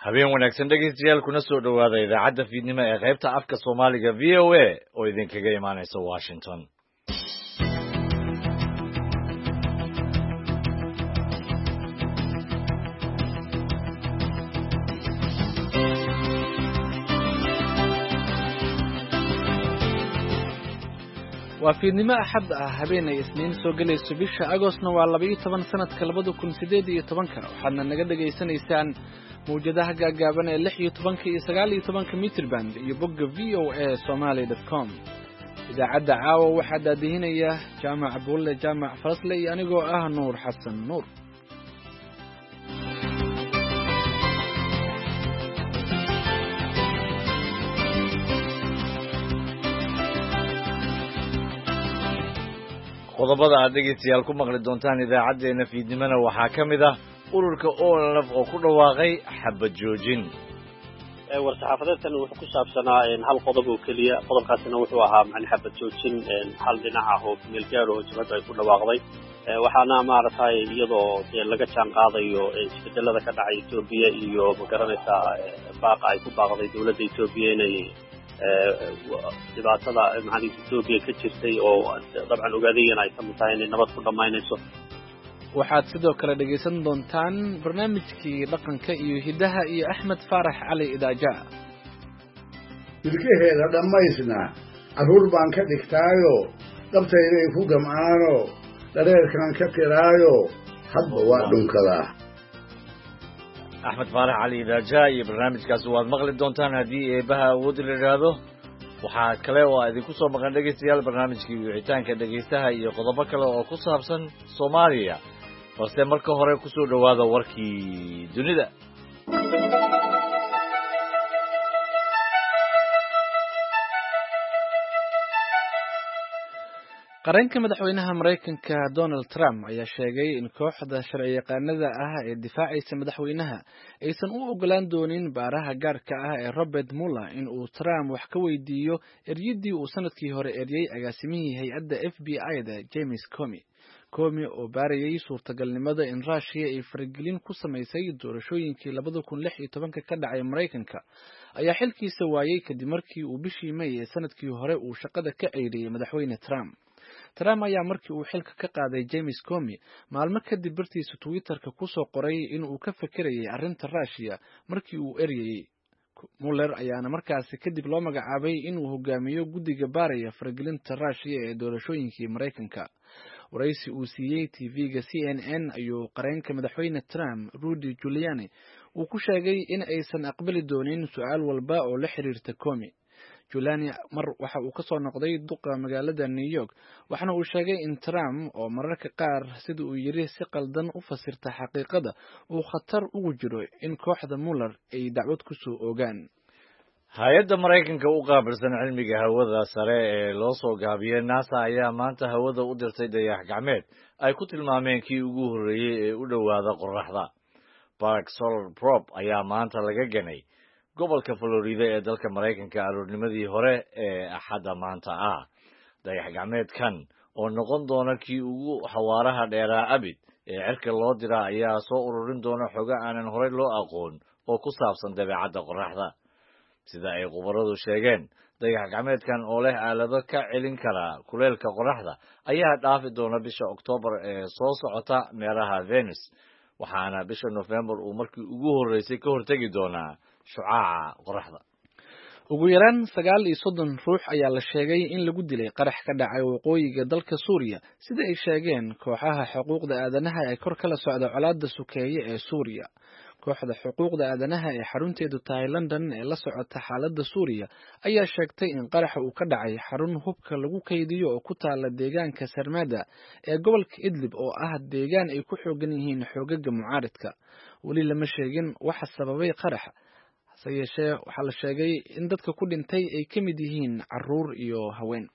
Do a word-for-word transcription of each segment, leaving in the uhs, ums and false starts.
habeen wanaagsan dhegeystayaal kuna soo dhawaada idaacadda fiidnimo ee qaybta afka Soomaaliga V O A oo idinkaga imaanaysa Washington. waa fiidnimo axad ah habeenay isniin soo galayso bisha Agoostna waa laba iyo toban sanadka labada kun sideed iyo tobanka waxaadna naga dhageysanaysaan mawjadaha gaagaaban ee lix iyo tobanka iyo sagaal iyo tobanka mitroband iyo bogga v o a somali dot com. idaacadda caawa waxaa daadihinaya jaamac buulle jaamac farasle iyo anigoo ah nuur xasan nuur. qodobada aad dhegeystayaal ku maqli doontaan idaacadeena fiidnimona waxaa ka mid ah ururka O L F oo ku dhawaaqay xabad joojin. ee war-saxaafadeedkan wuxuu ku saabsanaa hal qodob oo keliya qodobkaasina wuxuu ahaa macni xabad joojin hal dhinac ah oo meel gaar oo jabhadda ay ku dhawaaqday waxaana maaragtay iyadoo laga jaan qaadayo isbedelada ka dhacay Ethiopia iyo magaranaysa baaqa ay ku baaqday dawladda Ethiopia inay dhibaatada macni Ethiopia ka jirtay oo dabcan ogaadayna ay tahay inay nabad ku dhamaynayso. waxaad sidoo kale dhegeysan doontaan barnaamijkii dhaqanka iyo hidaha iyo Axmed Faarax Cali Idaaja. ilkaheeda dhamaysna caruur baan ka dhigtaayo dabtayda ay ku gamcaano dareerkan ka tiraayo hadba waa dhunkadaa. Axmed Faarax Cali Idaaja iyo barnaamijkaas waad maqli doontaan haddii eebaha awood la yiraahdo. waxaa kale oo aad idinku soo maqan dhegeystayaal barnaamijkii wicitaanka dhegeystaha iyo qodobo kale oo ku saabsan Soomaaliya. balse marka hore ku soo dhawaada warkii dunida. qaranka madaxweynaha Mareykanka Donald Trump ayaa sheegay in kooxda sharciyaqaanada ah ee difaacaysa madaxweynaha aysan u ogolaan doonin baaraha gaarka ah ee Robert Mueller in uu Trump wax ka weydiiyo eryadii uu sanadkii hore eryay agaasimihii hay'adda F B I-da James Comey. Comey oo baarayay suurtagalnimada in Russia ay faragelin ku samaysay doorashooyinkii labada kun lix iyo tobanka ka dhacay Mareykanka ayaa xilkiisa waayay kadib markii uu bishii May ee sanadkii hore uu shaqada ka ceyriyay madaxweyne Trump. Trump ayaa markii uu xilka ka qaaday James Comey maalmo kadib bartiisa Twitter-ka ku soo qoray in uu ka fekerayay arrinta Russia markii uu eryay. Mueller ayaana markaasi kadib loo magacaabay inuu hogaamiyo guddiga baaraya faragelinta Russia ee doorashooyinkii Mareykanka. waraysi uu siiyey T V-ga C N N ayuu qareenka madaxweyne Trump Rudy Giuliani uu ku sheegay in aysan aqbali doonin su'aal walba oo la xiriirta Comey. Giuliani mar waxa uu ka soo noqday duqa magaalada New York waxaana uu sheegay in Trump oo mararka qaar sida uu yiri si qaldan u fasirta xaqiiqada uu khatar ugu jiro in kooxda Mueller ay dacwad ku soo oogaan. hay-adda Mareykanka u qaabilsan cilmiga hawada sare ee loo soo gaabiyay NASA ayaa maanta hawada u dirtay dayax gacmeed ay ku tilmaameen kii ugu horreeyay ee u dhowaada qorraxda. Park Solar Probe ayaa maanta laga ganay gobolka Florida ee dalka Mareykanka aroornimadii hore ee axadda maanta ah. dayax gacmeedkan oo noqon doona kii ugu xawaaraha dheeraa abid ee cirka loo dira ayaa soo ururin doona xogo aanan horey loo aqoon oo ku saabsan dabeecadda qorraxda. sida ay khubaradu sheegeen dayax gacmeedkan oo leh aalado ka celin kara kuleylka qorraxda ayaa dhaafi doona bisha Oktoobar ee soo socota meeraha Venus waxaana bisha November uu markii ugu horeysay ka hortagi doonaa shucaaca qorraxda. ugu yaraan sagaal iyo soddon ruux ayaa la sheegay in lagu dilay qarax ka dhacay waqooyiga dalka Suuriya sida ay sheegeen kooxaha xuquuqda aadanaha ee kor kala socda colaadda sukeeye ee Suuriya. kooxda xuquuqda aadanaha ee xarunteedu tahay London ee la socota xaaladda Suuriya ayaa sheegtay in qaraxa uu ka dhacay xarun hubka lagu kaydiyo oo ku taala deegaanka Sarmada ee gobolka Idlib oo ah deegaan ay ku xoogan yihiin xoogaga mucaaradka. weli lama sheegin waxa sababay qaraxa hase yeeshee waxaa la sheegay in dadka ku dhintay ay ka mid yihiin carruur iyo haween.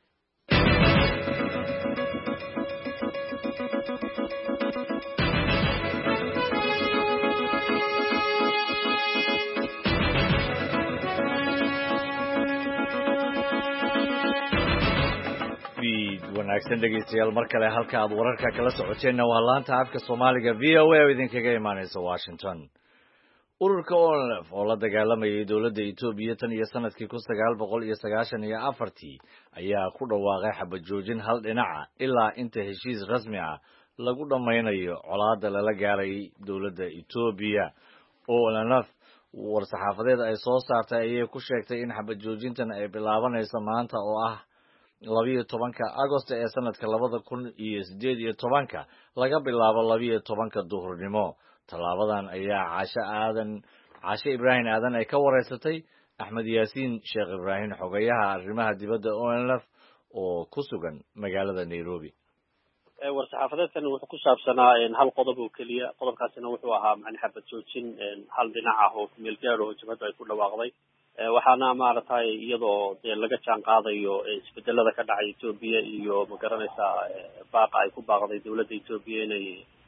wanaagsan dhegeystayaal mar kale halka aad wararka kala socoteen waa laanta afka Soomaaliga V O A oo idinkaga imaanaysa Washington. ururka O N L F oo la dagaalamayay dowladda Itoobiya tan iyo sanadkii kun sagaal boqol iyo sagaashan iyo afartii ayaa ku dhawaaqay xabad joojin hal dhinaca ilaa inta heshiis rasmi ah lagu dhammaynayo colaadda lala gaaray dowladda Itoobiya. O N L F war-saxaafadeed ay soo saartay ayay ku sheegtay in xabad joojintan ay bilaabanayso maanta oo ah labiyo tobanka Agosto ee sanadka labada kun iyo sideed iyo tobanka laga bilaabo labiyo tobanka duhurnimo. Tallaabadan ayaa Caashe Aadan Caashe Ibraahin Aadan ay ka wareysatay Axmed Yaasiin Sheekh Ibraahin xogayaha arrimaha dibadda O N L F oo ku sugan magaalada Nairobi. war-saxaafadeedkan wuxuu ku saabsanaa hal qodob oo keliya. qodobkaasina wuxuu ahaa macni xabad joojin hal dhinac ah oo meel gaar oo jabhaddu ay ku dhawaaqday. waxaana maaragtay iyadoo dee laga jaan qaadayo isbedelada ka dhacay Itoobiya iyo ma garanaysaa baaqa ay ku baaqday dowladda Itoobiya inay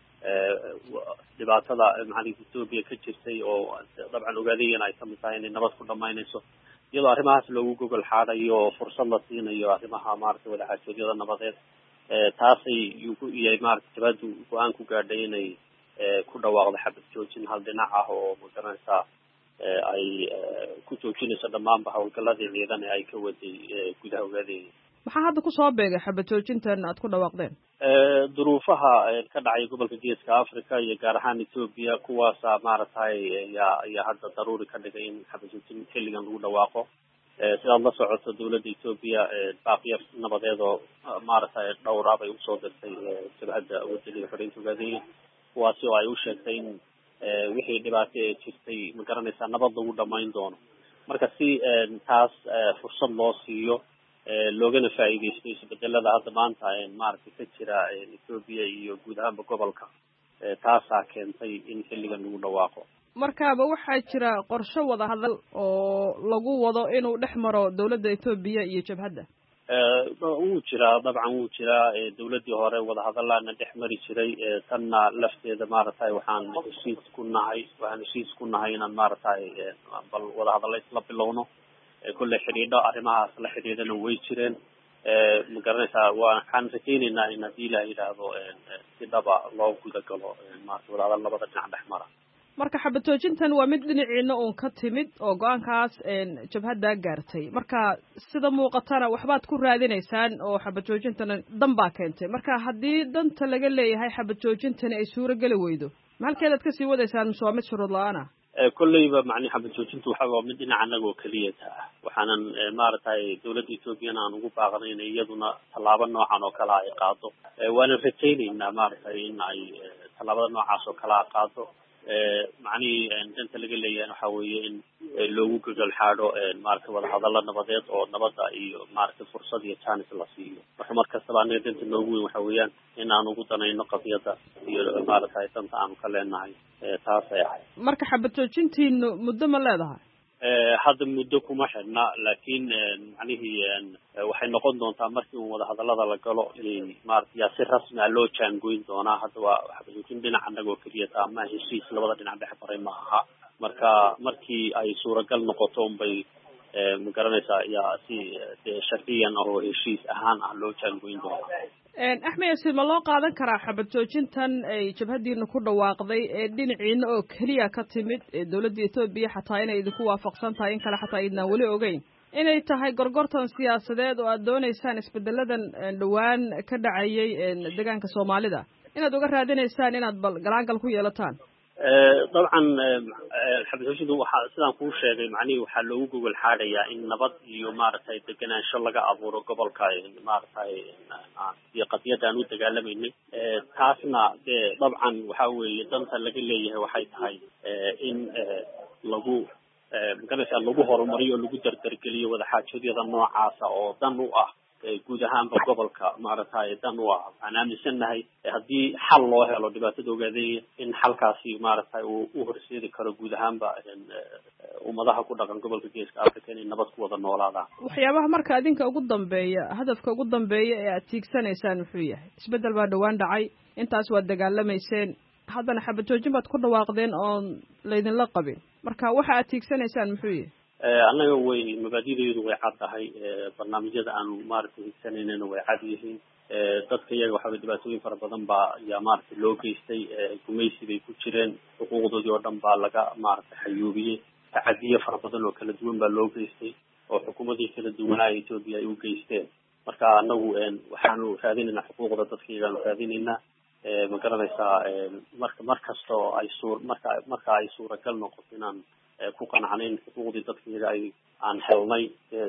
dhibaatada macni Itoobiya ka jirtay oo dabcan ogaadayeen ay kamid tahay inay nabad ku dhamaynayso, iyadoo arrimahaas loogu gogol xaadayo fursad la siinayo arrimaha maaragtay wadaxaajoodyada nabadeed. taasay yahay maaragtay jabhaddu go-aan ku gaadhay inay ku dhawaaqdo xabad joojin hal dhinac ah oo ma garanaysaa ay ku joojinayso dhammaanba howlgaladii ciidan ee ay ka waday gudaha ogaadayeen. maxaa hadda kusoo beegay xabad joojintan aad ku dhawaaqdeen? duruufaha ka dhacay gobolka geeska Africa iyo gaar ahaan Ethiopia kuwaasa maaragtay yaa ayaa hadda daruuri ka dhigay in xabad joojin xilligan lagu dhawaaqo. sidaad la socoto dowladda Ethiopia baaqiyo nabadeed oo maaragtay dhowr ah bay usoo dirtay jabhadda wadaniga xoreynta ogaadayeen, kuwaasi oo ay u sheegtay in wixii dhibaato ee jirtay ma garanaysaa nabad lagu dhamayn doono. marka si taas fursad loo siiyo loogana faa'iideysto isbedelada hadda maanta maaragtay ka jira Ethiopia iyo guud ahaanba gobolka, taasaa keentay in xilligan lagu dhawaaqo. markaaba waxaa jira qorshe wada hadal oo lagu wado inuu dhex maro dowladda Ethiopia iyo jabhadda? wuu jiraa dabcan wuu jiraa dowladdii hore wadahadalaana dhex mari jiray. tanna lafteeda maaragtay waxaan heshiis ku nahay waxaan heshiis ku nahay inaan maaragtay bal wadahadalla isla bilowno. kulle xidhiidho arrimahaas la xidhiidhana way jireen. ma garanaysaa waxaan rajaynaynaa in haddii ilaah yidhaahdo si dhaba loo guda galo maaragtay wadahadal labada dhinac dhex mara. marka xabad joojintan waa mid dhinaciina uun ka timid oo go-aankaas jabhadda gaartay. marka sida muuqatana waxbaad ku raadinaysaan oo xabad joojintana dan baa keentay. marka haddii danta laga leeyahay xabad joojintani ay suuro geli weydo, ma halkeedaad kasii wadaysaan mise waa mid shuruud la-aan ah? kolleyba macni xabad joojintu waxa waa mid dhinaca anagoo keliya taa. waxaanan maaragtay dowladda Ethiopiana aan ugu baaqnay in iyaduna tallaabo noocan oo kale ay qaado. waanan rajaynaynaa maaragtay in ay tallaabada noocaas oo kale ay qaado. macnihii danta laga leeyahay waxa weeye in loogu gogol xaadho maaragtay wadahadalla nabadeed oo nabadda iyo maaragtay fursad iyo chance la siiyo. marka mar kastaba anaga danta noogu weyn waxa weeyaan in aan ugu danayno qadiyadda iyo maaragtay danta aanu ka leenahay taas ay ahay. marka xabad joojintiinu muddo ma leedahay? hadda muddo kuma xidhna, laakiin macnihii waxay noqon doontaa markii un wadahadallada la galo maaragtay yaa si rasmi ah loo jaangoyn doonaa. hadda waa xabad joojin dhinac anagoo keliya taa, ma heshiis labada dhinac dhex maray ma aha. marka markii ay suuragal noqoto unbay ma garanaysaa yaa si sharciyan oo heshiis ahaan ah loo jaangoyn doonaa. axmed yaasiin, ma loo qaadan karaa xabad joojintan ay jabhaddiina ku dhawaaqday ee dhinaciina oo keliya ka timid ee dowladda Ethiopia xataa inay idinku waafaqsan tahay in kale xataa idnaan weli ogeyn, inay tahay gorgortan siyaasadeed oo aad doonaysaan isbedeladan dhowaan ka dhacayay deegaanka Soomaalida inaad uga raadinaysaan inaad bal galaangal ku yeelataan? dabcan xabad joojintu waxa sidaan kuu sheegay macnihii waxaa loogu gogol xaadayaa in nabad iyo maaragtay degenaansho laga abuuro gobolka maaragtay iyo qadiyadda aan u dagaalamaynay. taasna dee dabcan waxa weeye danta laga leeyahay waxay tahay in lagu maganaysaa lagu horumariyo o lagu dardargeliyo wadaxaajoodyada noocaasa oo dan u ah guud ahaanba gobolka maaragtay dan u ah. waxaan aaminsannahay haddii xal loo helo dhibaatada ogaadaya in xalkaasi maaragtay uu u horseedi karo guud ahaanba ummadaha ku dhaqan gobolka geeska Africa inay nabad ku wada noolaadaan. waxyaabaha marka adinka ugu dambeeya hadafka ugu dambeeya ee aad tiigsanaysaan muxuu yahay? isbedel baa dhowaan dhacay, intaas waad dagaalamayseen, haddana xabad joojin baad ku dhawaaqdeen oon laydinla qabin. marka waxa aad tiigsanaysaan muxuu yahay? annaga way mabaadi'deedu way cad tahay. barnaamijyada aanu maaragtay higsanayna way cad yihiin. dadka iyaga waxaa dhibaatooyin fara badan baa ayaa maaragtay loo geystay gumaysi bay ku jireen xuquuqdoodii oo dhan baa laga maaragtay xayuubiyey tacadiye fara badan oo kala duwan baa loo geystay oo xukuumadii kala duwanaa Ethiopia ay u geysteen marka anagu waxaanu raadinaynaa xuquuqda dadka iyaga raadinaynaa ma garanaysaa marka markastoo ay suur marka marka ay suuragal noqoto inaan ku qanacnayn xuquuqdii dadka iyaga ay aan helnay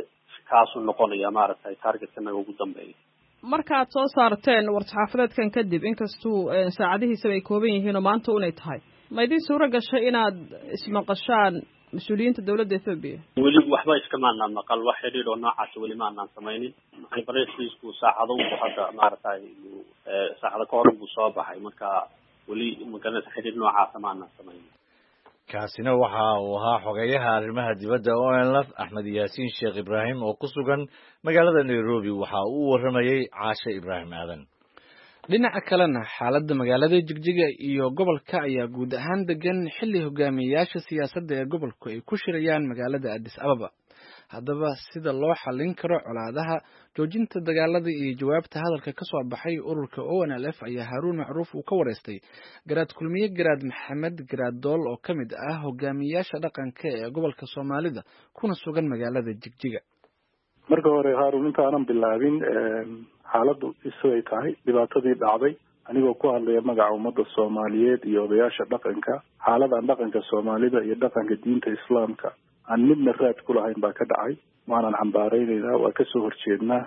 kaasuu noqonaya maaragtay targetkanaga ugu dambeeya markaad soo saarteen war-saxaafadeedkan kadib inkastuu saacadihiisaba ay kooban yihiin oo maanta unay tahay ma idin suura gashay inaad ismaqashaan mas-uuliyiinta dawladda Ethiopia weli waxba iskamaanaan maqal wax xidhiidh oo noocaas weli ma aanaan samaynin barnaamijkiisku saacado uu hadda maaragtay saacado ka hor buu soo baxay marka weli magaranaysa xidhiidh noocaasa ma aanaan samaynin kaasina waxa uu ahaa xogeyaha arrimaha dibadda O N L F Axmed Yaasiin Sheekh Ibraahim oo ku sugan magaalada Nairobi waxa uu waramayay Caashe Ibraahim Aadan dhinaca kalena xaaladda magaalada Jigjiga iyo gobolka ayaa guud ahaan degan xilli hogaamiyayaasha siyaasadda ee gobolku ay ku shirayaan magaalada Addis Ababa haddaba sida loo xallin karo colaadaha joojinta dagaalada iyo jawaabta hadalka ka soo baxay ururka O N L F ayaa Haruun Macruuf uu ka wareystay garaad kulmiye garaad Maxamed garaad Dool oo ka mid ah hogaamiyayaasha dhaqanka ee gobolka Soomaalida kuna sugan magaalada Jigjiga marka hore Haruun inta aanan bilaabin xaaladdu isay tahay dhibaatadii dhacday anigoo ku hadlaya magaca ummadda Soomaaliyeed iyo odayaasha dhaqanka xaaladan dhaqanka Soomaalida iyo dhaqanka diinta Islaamka aan midna raad ku lahayn baa ka dhacay waanan cambaaraynaynaa waa kasoo horjeednaa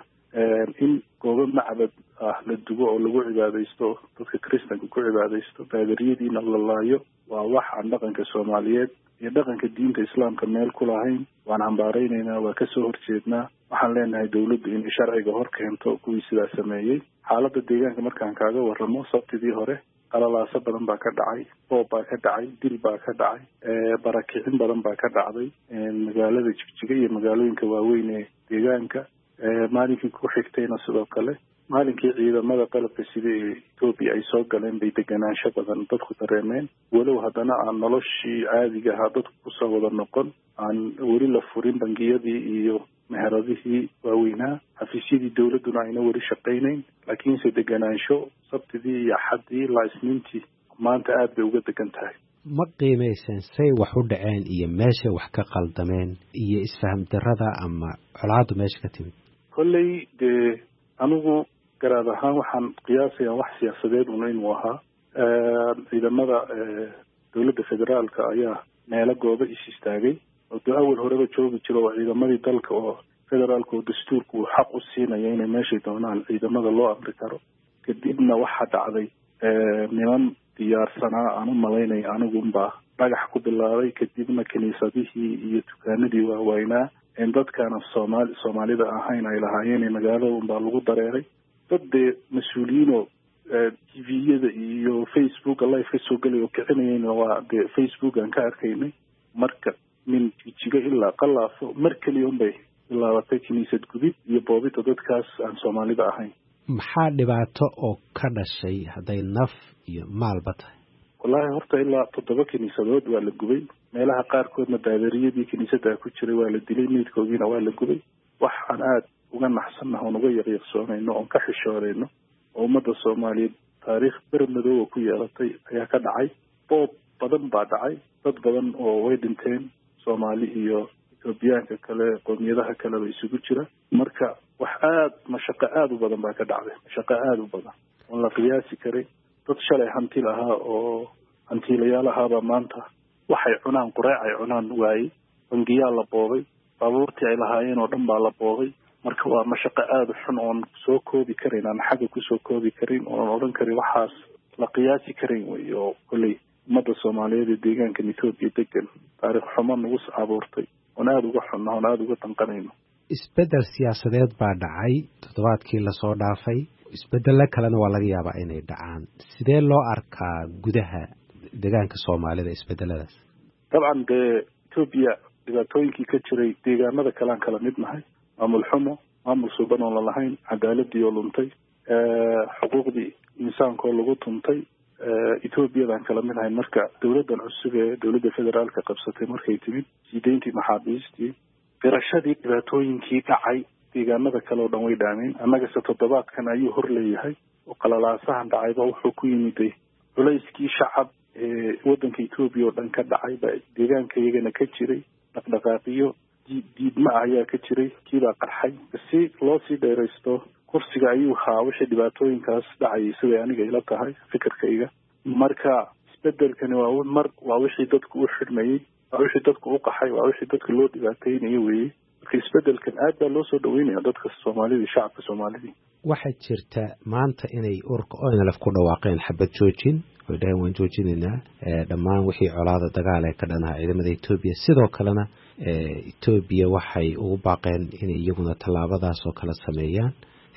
in goobo macbad ah la dugo oo lagu cibaadaysto dadka kristanka ku cibaadaysto baadariyadiina la laayo waa wax aan dhaqanka Soomaaliyeed iyo dhaqanka diinta Islaamka meel ku lahayn waan cambaaraynaynaa waa kasoo horjeednaa waxaan leenahay dawladdu inay sharciga hor keento kuwii sidaa sameeyey xaaladda deegaanka markaan kaaga warramo sabtidii hore qalalaaso badan baa ka dhacay boob baa ka dhacay dil baa ka dhacay barakicin badan baa ka dhacday magaalada Jigjiga iyo magaalooyinka waaweyn ee deegaanka maalinkii ku xigtayna sidoo kale maalinkii ciidamada qalabka sida ee Ethiopia ay soo galeen bay deganaansho badan dadku dareemeen walow haddana aan noloshii caadiga ahaa dadku kusoo wada noqon aan weli la furin bangiyadii iyo meheradihii waaweynaa xafiisyadii dawladduna ayna weli shaqaynayn laakiinse deganaansho sabtidii iyo axaddii ilaa isniintii maanta aad bay uga degan tahay ma qiimayseen say wax u dhaceen iyo meesha wax ka qaldameen iyo isfaham darrada ama colaaddu meesha ka timid kolley dee anigu garaad ahaan waxaan qiyaasayaa wax siyaasadeed una inuu ahaa ciidamada dawladda federaalka ayaa meelo goobo is istaagay oo dee awal horeba joogi jiro oo ciidamadii dalka oo federaalka oo dastuurka uu xaq u siinaya inay meeshay doonaan ciidamada loo amri karo kadibna waxaa dhacday niman diyaarsanaa aan u malaynaya anigunbaa dhagax ku bilaabay kadibna kiniisadihii iyo dukaanadii waaweynaa in dadkaana soomaali soomaalida ahayn ay lahaayeen magaalada unbaa lagu dareeray dad dee mas-uuliyiinoo t v-yada iyo facebooka live ka soo gelay oo kicinayayna waa dee facebook aan ka arkaynay marka min Jigjiga ilaa Qalaafo mar kaliya unbay bilaabatay kiniisad gubid iyo boobita dadkaas aan Soomaalida ahayn maxaa dhibaato oo ka dhashay hadday naf iyo maalba tahay wallaahi horta ilaa toddoba kiniisadood waa la gubay meelaha qaarkoodna baadariyadii kiniisadda ku jiray waa la dilay meydkoodiina waa la gubay wax aan aad uga naxsannahay oon uga yaqiiqsoonayno oon ka xishoonayno oo ummadda Soomaaliyeed taariikh bermadow ku yeelatay ayaa ka dhacay boob badan baa dhacay dad badan oo way dhinteen Soomaali iyo Etoobiyaanka kale qoomiyadaha kale ba isugu jira marka wax aad mashaqo aad u badan baa ka dhacday mashaqo aad u badan oo la qiyaasi karay dad shalay hanti lahaa oo hantiilayaal ahaabaa maanta waxay cunaan qureec ay cunaan waayey bangiyaa la boobay baabuurtii ay lahaayeen oo dhan baa la boobay marka waa mashaqo aad u xun oon soo koobi karin aan xagga kusoo koobi karin oon odhan karin waxaas la qiyaasi karin wey oo kolley ummadda Soomaaliyeed ee deegaanka Ethiopia degan taariikh xumo nagu abuurtay oon aad uga xunno oon aad uga danqanayno isbeddel siyaasadeed baa dhacay toddobaadkii lasoo dhaafay isbeddelo kalena waa laga yaabaa inay dhacaan sidee loo arkaa gudaha deegaanka Soomaalida isbeddeladaas dabcan dee Ethiopia dhibaatooyinkii ka jiray deegaanada kale aan kala mid nahay maamul xumo maamul suuban oo lahayn cadaaladii oo luntay xuquuqdii insaanka oo lagu tuntay Ethiopiadan kala mid ahayn marka dawladdan cusub ee dawladda federaalka qabsatay markay timid sideyntii maxaabiistii garashadii dhibaatooyinkii dhacay deegaanada kale oo dhan way dhaameen annagase toddobaadkan ayuu hor leeyahay oo qalalaasahan dhacayba wuxuu ku yimiday culayskii shacab ee waddanka Ethiopia oo dhan ka dhacay ba deegaanka iyagana ka jiray dhaqdhaqaaqiyo diidma ayaa ka jiray kiibaa qarxay si loo sii dheeraysto kursiga ayuu haa wixii dhibaatooyinkaas dhacayay sida aniga ila tahay fikirkayga marka isbedelkani waa mar waa wixii dadku u xidhmayay waa wixii dadku u qaxay waa wixii dadka loo dhibaataynayo weeye marka isbedelkan aad baa loo soo dhaweynaya dadka Soomaalida shacabka Soomaalida waxaa jirta maanta inay urka O N L F ku dhawaaqeen xabad joojin oo dhahan waan joojinaynaa dhammaan wixii colaada dagaal ee ka dhanaha ciidamada Ethiopia sidoo kalena Ethiopia waxay ugu baaqeen inay iyaguna tallaabadaas oo kala sameeyaan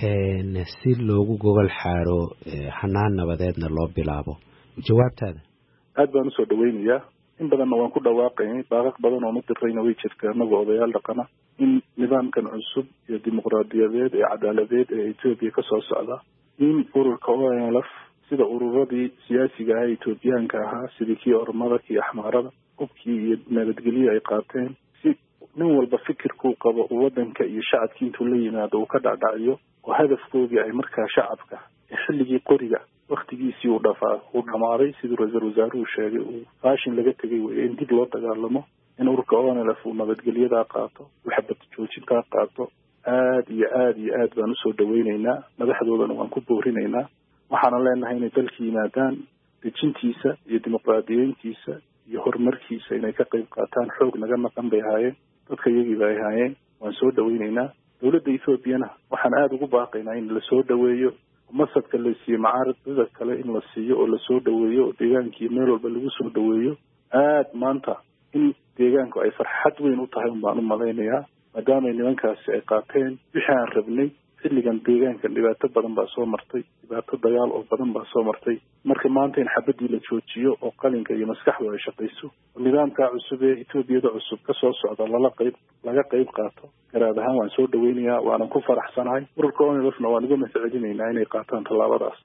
si loogu gogol xaaro hanaan nabadeedna loo bilaabo jawaabtaada aad baan usoo dhaweynayaa in badanna waan ku dhawaaqaynay baaqaq badan oo mudirayna way jirtaa anagoo odayaal dhaqana in nidaamkan cusub iyo dimuqraadiyadeed ee cadaaladeed ee Ethiopia ka soo socda in ururka O N L F sida ururadii siyaasiga ah Ethiopiaanka ahaa sidii kii Oromada kii Axmaarada hubkii iyo nabadgelyo ay qaateen si nin walba fikirkuu qabo waddanka iyo shacabka intuu la yimaado uu ka dhacdhaciyo oo hadafkoodii ay markaa shacabka xilligii qoriga waqtigiisii uu dhafaa uu dhamaaday sidii ra-iisul wasaaruhu sheegay uu faashin laga tegay weeye in dib loo dagaalamo in ururka O N L F uu nabadgelyadaa qaato uu xabad joojintaa qaato aad iyo aad iyo aad baan usoo dhaweynaynaa madaxdoodana waan ku boorinaynaa waxaana leenahay inay dalka yimaadaan dejintiisa iyo dimuqraadiyeyntiisa iyo horumarkiisa inay ka qayb qaataan xoog naga maqan bay ahaayeen dadka iyagiiba ay ahaayeen waan soo dhaweynaynaa dowladda Ethiopiana waxaan aad ugu baaqaynaa in la soo dhaweeyo masadka la siiyo macaaridada kale in la siiyo oo la soo dhaweeyo oo deegaankii meel walba lagu soo dhaweeyo aad maanta in deegaanku ay farxad weyn u tahay baan u malaynayaa maadaama nimankaasi ay qaateen wixii aan rabnay xilligan deegaankan dhibaato badan baa soo martay dhibaato dagaal oo badan baa soo martay marka maanta in xabadii la joojiyo oo qalinka iyo maskaxdu ay shaqayso nidaamka cusub ee Ethiopia cusub ka soo socda lala qayb laga qayb qaato garaad ahaan waan soo dhaweynayaa waana ku faraxsanahay ururka O N L F-na waan uga mahadcelinaynaa inay qaataan tallaabadaas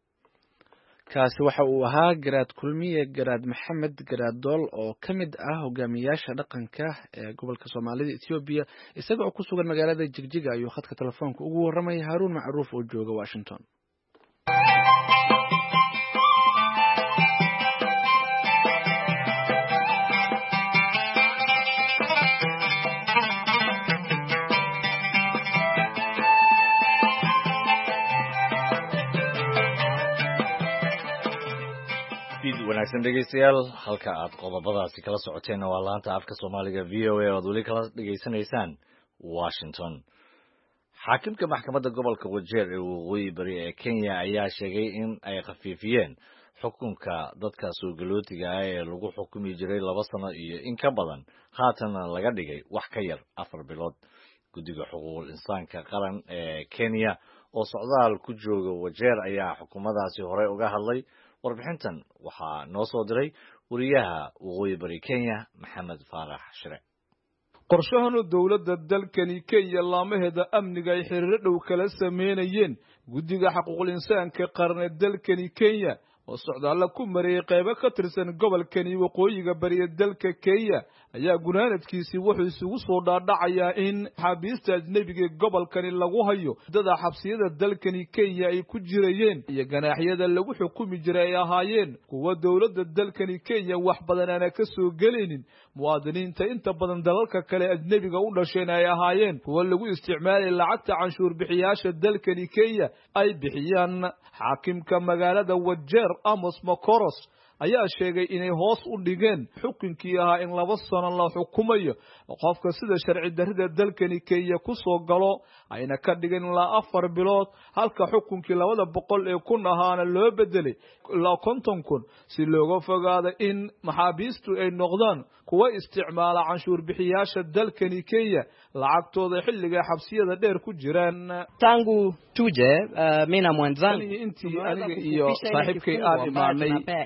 kaasi waxa uu ahaa garaad kulmiye garaad maxamed garaad dool oo ka mid ah hogaamiyaasha dhaqanka ee gobolka Soomaalida Ethiopia isaga oo ku sugan magaalada Jigjiga ayuu khadka telefoonka ugu warramay Haruun Macruuf oo jooga Washington. wanaagsan dhegeystayaal halka aad qodobadaasi kala socoteen waa laanta afka Soomaaliga V O A oo wali kala dhageysanaysaan Washington. Xaakimka maxkamadda gobolka Wajeer ee waqooyi bari ee Kenya ayaa sheegay in ay khafiifiyeen xukunka dadka soo galootiga ah ee lagu xukumi jiray laba sano iyo in ka badan haatana laga dhigay wax ka yar afar bilood. Guddiga xuquuqul insaanka qaran ee Kenya oo socdaal ku jooga Wajeer ayaa xukuumadaasi hore uga hadlay. warbixintan waxaa noo soo diray wariyaha waqooyi bari Kenya Maxamed Faarax Shire. qorshahana dowladda dalkani Kenya laamaheeda amniga ay xiriir dhow kala sameeyeen guddiga xuquuqul insaanka qaran ee dalkani Kenya oo socdaal ku mareeyay qaybo ka tirsan gobolkani waqooyiga bari ee dalka Kenya ayaa gunaanadkiisii wuxuu isugu soo dhaadhacayaa in xabiista ajnabiga gobolkani lagu hayo dada xabsiyada dalkani Kenya ay ku jirayeen iyo ganaaxyada lagu xukumi jiray ahaayeen kuwa dowladda dalkani Kenya wax badan aan ka soo galeynin muwaadiniinta inta badan dalalka kale ajnabiga u dhasheen ay ahaayeen kuwa lagu isticmaalay lacagta canshuur bixiyaasha dalkani Kenya ay bixiyaan. xaakimka magaalada Wajeer Amos Makoros ayaa sheegay inay hoos u dhigeen xukunkii ahaa in laba sano la xukumayo qofka sida sharci darrida dalkani Kenya ku soo galo ayna ka dhigeen la afar bilood halka xukunkii labada boqol ee kun ahaana loo bedelay la konton kun si looga fogaado in maxaabiistu ay noqdaan kuwa isticmaala canshuur bixiyaasha dalkani Kenya lacagtooda xilliga xabsiyada dheer ku jiraan. tangu tuje uh, mina mwanzani intii aniga iyo saaxiibkay aan imaanay waa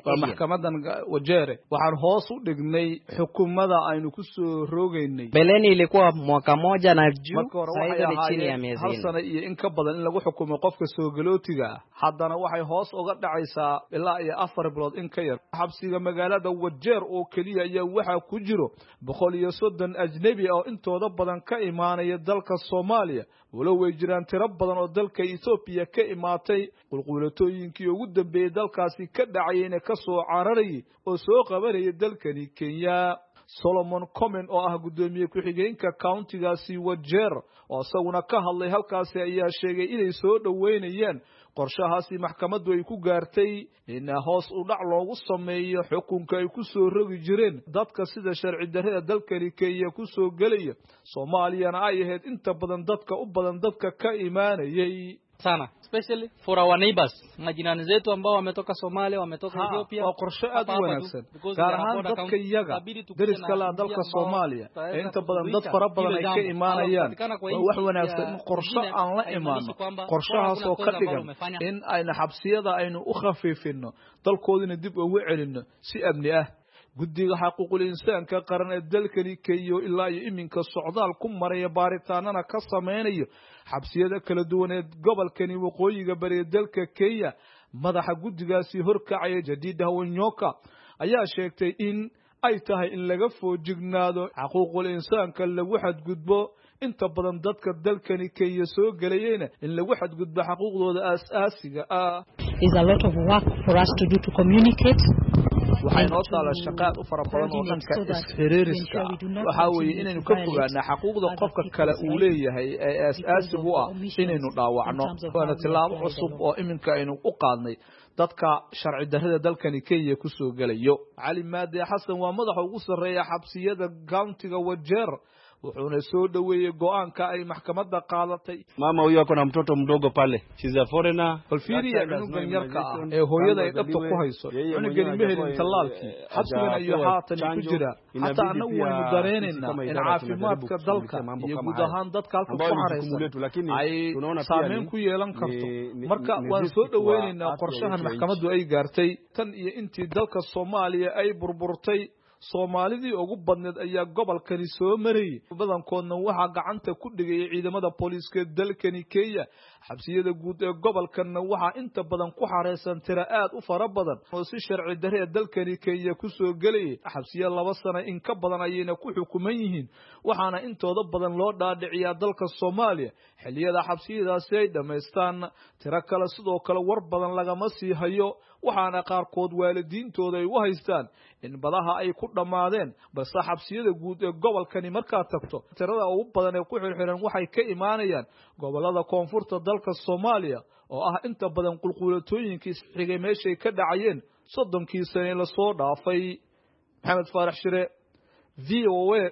maxkamadan Wajere waxaan hoos u dhignay xukuumada aynu ku soo rogaynay beleni ilikuwa mwaka moja na juu sasa ni chini ya miezi hal sana iyo in ka badan in lagu xukumo qofka soo galootiga haddana waxay hoos uga dhacaysaa ilaa iyo afar bilood in ka yar xabsiga magaalada Wajere oo kaliya ayaa waxa ku jiro boqol iyo soddon ajnabi oo intooda badan ka imaanaya dalka Soomaaliya walow way jiraan tiro badan oo dalka Ethiopia ka imaatay qulqulatooyinkii ugu dambeeyay dalkaasi ka dhacayna ka soo cararay oo soo qabanaya dalkani Kenya Solomon Komen oo ah gudoomiye ku-xigeenka countigaasi Wajere oo isaguna ka hadlay halkaasi ayaa sheegay inay soo dhaweynayaan qorshahaasi maxkamaddu ay ku gaartay in hoos u dhac loogu sameeyo xukunka ay ku soo rogi jireen dadka sida sharci darrada dalkani Kenya ku soo galaya Soomaaliyana ay ahayd inta badan dadka u badan dadka ka imaanayay sana especially for our neighbors majirani zetu ambao wametoka Somalia wametoka Ethiopia oo qorshe aad u wanaagsan gaar ahaan dadka iyaga dariska la dalka Soomaaliya inta badan dad fara badan ay ka imaanayaan wax wanaagsan in qorshe aan la imaano qorshahaas oo ka dhigan in ayna xabsiyada aynu u khafiifino dalkoodina dib ugu celino si amni ah guddiga xuquuqul insaanka qaran ee dalkani Kenya ilaa iyo iminka socdaal ku maraya baaritaanana ka sameeyo xabsiyada kala duwan ee gobolkani waqooyiga bari ee dalka Kenya madaxa guddigaasi horkacaya Jadida Wanyoka ayaa sheegtay in ay tahay in laga foojignaado xuquuqul insaanka lagu xadgudbo inta badan dadka dalkani Kenya soo galayeen in lagu xadgudbo xuquuqdooda aasaasiga ah is a lot of work for us to do to communicate waxay noo taala shaqaad u fara badan oo dhanka isxiriiriska waxa weeye inaynu ka fogaano xuquuqda qofka kale uu leeyahay ee aasaasiga u ah inaynu dhaawacno waana tilaabo cusub oo iminka aynu u qaadnay dadka sharci darrada dalkani Kenya ku soo galayo Cali Maade Xasan waa madaxa ugu sareeya xabsiyada countiga Wajere wuxuuna soo dhaweeyay go'aanka ay maxkamadda qaadatay mama huyo ako na mtoto mdogo pale she's a foreigner falfiiriya cunugan yarka ah ee hooyada ay dhabta ku hayso cunugan ma helin talaalkii xabsigan iyo haatan ku jira hatta anagu waynu dareenaynaa in caafimaadka dalka iyo guud ahaan dadka halka ku xareysan ay saameyn ku yeelan karto marka waan soo dhaweynaynaa qorshahan maxkamaddu ay gaartay tan iyo intii dalka Soomaaliya ay burburtay Soomaalidii ugu badneed ayaa gobolkani soo maray badankoodna waxa gacanta ku dhigay ciidamada booliiska dalkani Kenya xabsiyada guud ee gobolkana waxa inta badan ku xareysan tira aad u fara badan oo si sharci darre dalkani Kenya ku soo galay xabsiya laba sano in ka badan ayayna ku xukuman yihiin waxaana intooda badan loo dhaadhiciyaa dalka Soomaaliya xilliyada xabsiyadaasi ay dhameystaan tira kale sidoo kale war badan lagama sii hayo waxaana qaarkood waalidiintooda ay u haystaan in badaha ay ku dhamaadeen balse xabsiyada guud ee gobolkani markaa tagto tirada ugu badan ee ku xirxiran waxay ka imaanayaan gobolada koonfurta dalka Soomaaliya oo ah inta badan qulqulatooyinkii xigay meeshay ka dhacayeen soddonkii sano la soo dhaafay Maxamed Faarax Shire V O A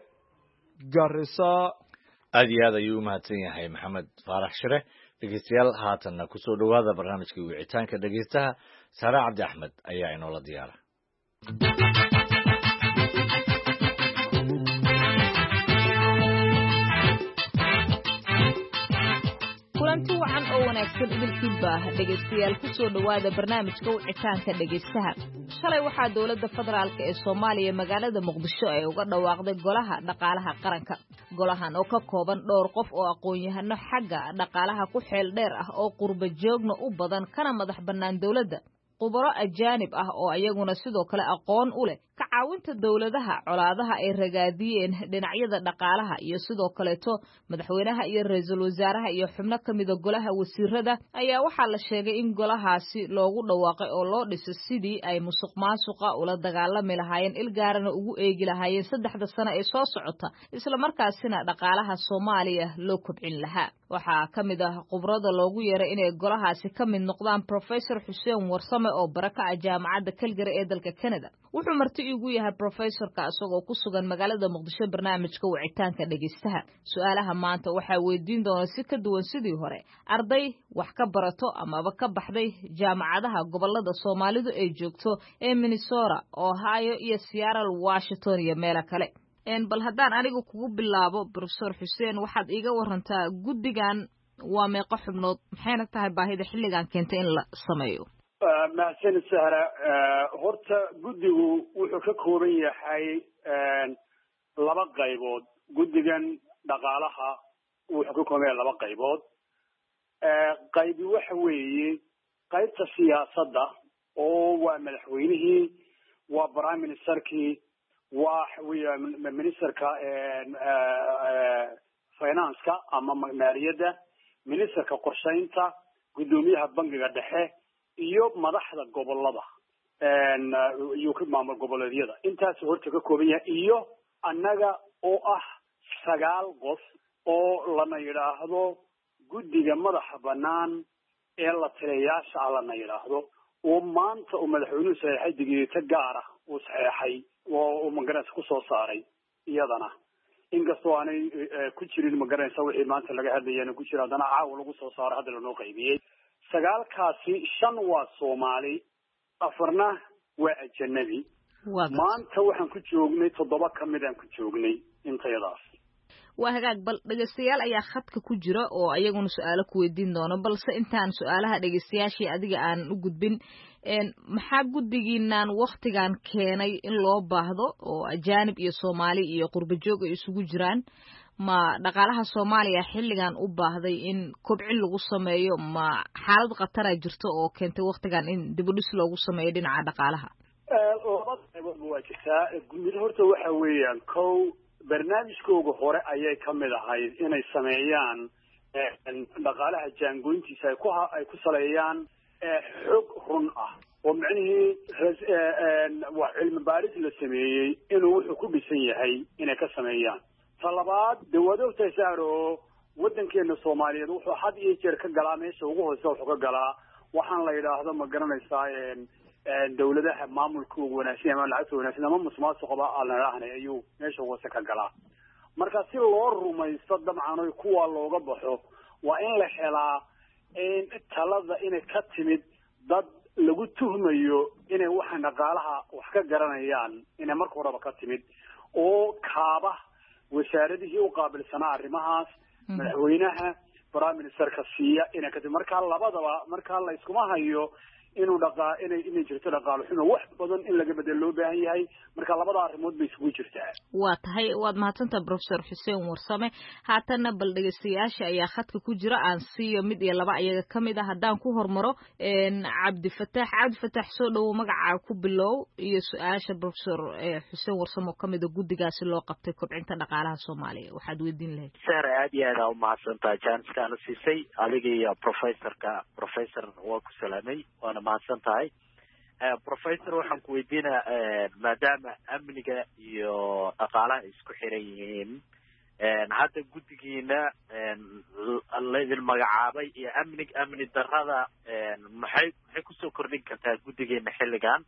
Garissa aad iyo aad ayuu u mahadsan yahay Maxamed Faarax Shire dhegeystayaal haatanna ku soo dhawaada barnaamijkii wicitaanka dhegeystaha Sara Cabdi Axmed ayaa inoola diyaara kulanti wacan oo wanaagsan idilkiiba dhegeystayaal ku soo dhawaada barnaamijka wicitaanka dhegeystaha shalay waxaa dowladda federaalka ee Soomaaliya magaalada Muqdisho ay uga dhawaaqday golaha dhaqaalaha qaranka golahan oo ka kooban dhowr qof oo aqoon-yahano xagga dhaqaalaha ku xeel dheer ah oo qurba joogna u badan kana madax bannaan dowladda khubaro ajaanib ah oo ayaguna sidoo kale aqoon u leh ka caawinta dowladaha colaadaha ay ragaadiyeen dhinacyada dhaqaalaha iyo sidoo kaleeto madaxweynaha iyo ra'iisul wasaaraha iyo xubno ka mid ah golaha wasiirada ayaa waxaa la sheegay in golahaasi loogu dhawaaqay oo loo dhisay sidii ay musuqmaasuqa ula dagaalami lahaayeen ilgaarana ugu eegi lahaayeen saddexda sano ee soo socota isla markaasina dhaqaalaha Soomaaliya loo kobcin lahaa waxaa ka mid ah khubrada loogu yeeray inay golahaasi ka mid noqdaan Professor Xuseen Warsame oo baraka ah jaamacadda Calgary ee dalka Canada wuxuu marti igu yahay professorka asagoo ku sugan magaalada Muqdisho barnaamijka wicitaanka dhegeystaha su'aalaha maanta waxa weydiin doona si ka duwan sidii hore arday wax ka barato amaba ka baxday jaamacadaha gobolada Soomaalidu ay joogto ee Minnesota Ohio iyo Seattle Washington iyo meelo kale een bal haddaan anigu kugu bilaabo Professor Xuseen waxaad iiga warantaa guddigan waa meeqa xubnood maxayna tahay baahida xilligan keentay in la sameeyo mahadsanid sahra horta guddigu wuxuu ka kooban yahay laba qaybood guddigan dhaqaalaha wuxuu ka kooban yahay laba qaybood qaybi waxa weeye qaybta siyaasadda oo waa madaxweynihii waa prime ministerkii waa wiya ministerka financeka ama maaliyadda ministerka qorshaynta guddoomiyaha bangiga dhexe iyo madaxda gobolada iyo maamul goboleedyada intaas horta ka kooban yahay iyo annaga oo ah sagaal qof oo lana yidhaahdo guddiga madaxa banaan ee la taliyayaasha ah lana yidhaahdo oo maanta uu madaxweynuhu saxeexay digniino gaar ah uu saxeexay oo magaranaysa ku soo saaray iyadana inkastoo aanay ku jirin magaranaysa wixii maanta laga hadlayana ku jira haddana caawa lagu soo saaro hadda lanoo qaybiyey sagaalkaasi shan waa soomaali afarna waa ajanabi maanta waxaan ku joognay toddoba ka mid aan ku joognay intayadaas waa hagaag bal dhegeystayaal ayaa khadka ku jira oo ayaguna su-aalo ku weydiin doono balse intaan su-aalaha dhegeystayaashii adiga aan u gudbin maxaa guddigiinaan waktigan keenay in loo baahdo oo ajaanib iyo soomaali iyo qurba joog ay isugu jiraan ma dhaqaalaha soomaaliya xilligan u baahday in kobcin lagu sameeyo ma xaalad khatara jirto oo keentay waktigan in dibudhis loogu sameeyo dhinaca dhaqaalaha laba qayboodba waa jirtaa mid horta waxa weeyaan kow barnaamijkooga hore ayay ka mid ahayd inay sameeyaan dhaqaalaha jaangoyntiisa ay ku ay ku saleeyaan xog run ah oo micnihii waa cilmi baaris la sameeyey inuu wuxuu ku dhisan yahay inay ka sameeyaan ta labaad dawadogta saaro waddankeena soomaaliyeed wuxuu had iyo jeer ka galaa meesha ugu hoose wuxuu ka galaa waxaan la yidhaahdo ma garanaysaa dawladaha maamulkooga wanaagsan ama lacagta wanaagsan ama musuqmaasuqaba aan la yidhaahnay ayuu meesha hoose ka galaa marka si loo rumaysto dabcan kuwa looga baxo waa in la helaa talada inay ka timid dad lagu tuhmayo inay waxaan dhaqaalaha wax ka garanayaan inay marka horeba ka timid oo kaaba wasaaradihii u qaabilsanaa arrimahaas madaxweynaha prime ministerka siiya inay ka timid markaa labadaba markaa la iskuma hayo inuu dhaqaa inay inay jirto dhaqaalo xumo wax badan in laga bedel loo baahan yahay marka labada arrimood bay isugu jirtaa waa tahay waad mahadsantahay professor xuseen warsame haatana bal dhegeystayaasha ayaa khadka ku jira aan siiyo mid iyo laba ayaga ka mid ah haddaan ku hormaro cabdifataax cabdifataax soo dhowow magacaa ku bilow iyo su-aasha professor xuseen warsame oo kamid a guddigaasi loo qabtay kobcinta dhaqaalaha soomaaliya waxaad weydiin lahayd sar aad iyo aad aa umahadsantahay janskaana siisay adiga iyo professorka professor waa ku salaamay waana mahadsan tahay professor waxaan ku weydiinaa maadaama amniga iyo dhaqaalaha isku xiran yihiin hadda guddigiina laydin magacaabay iyo amnig amni darrada maxay maxay kusoo kordhin kartaa guddigeena xilligan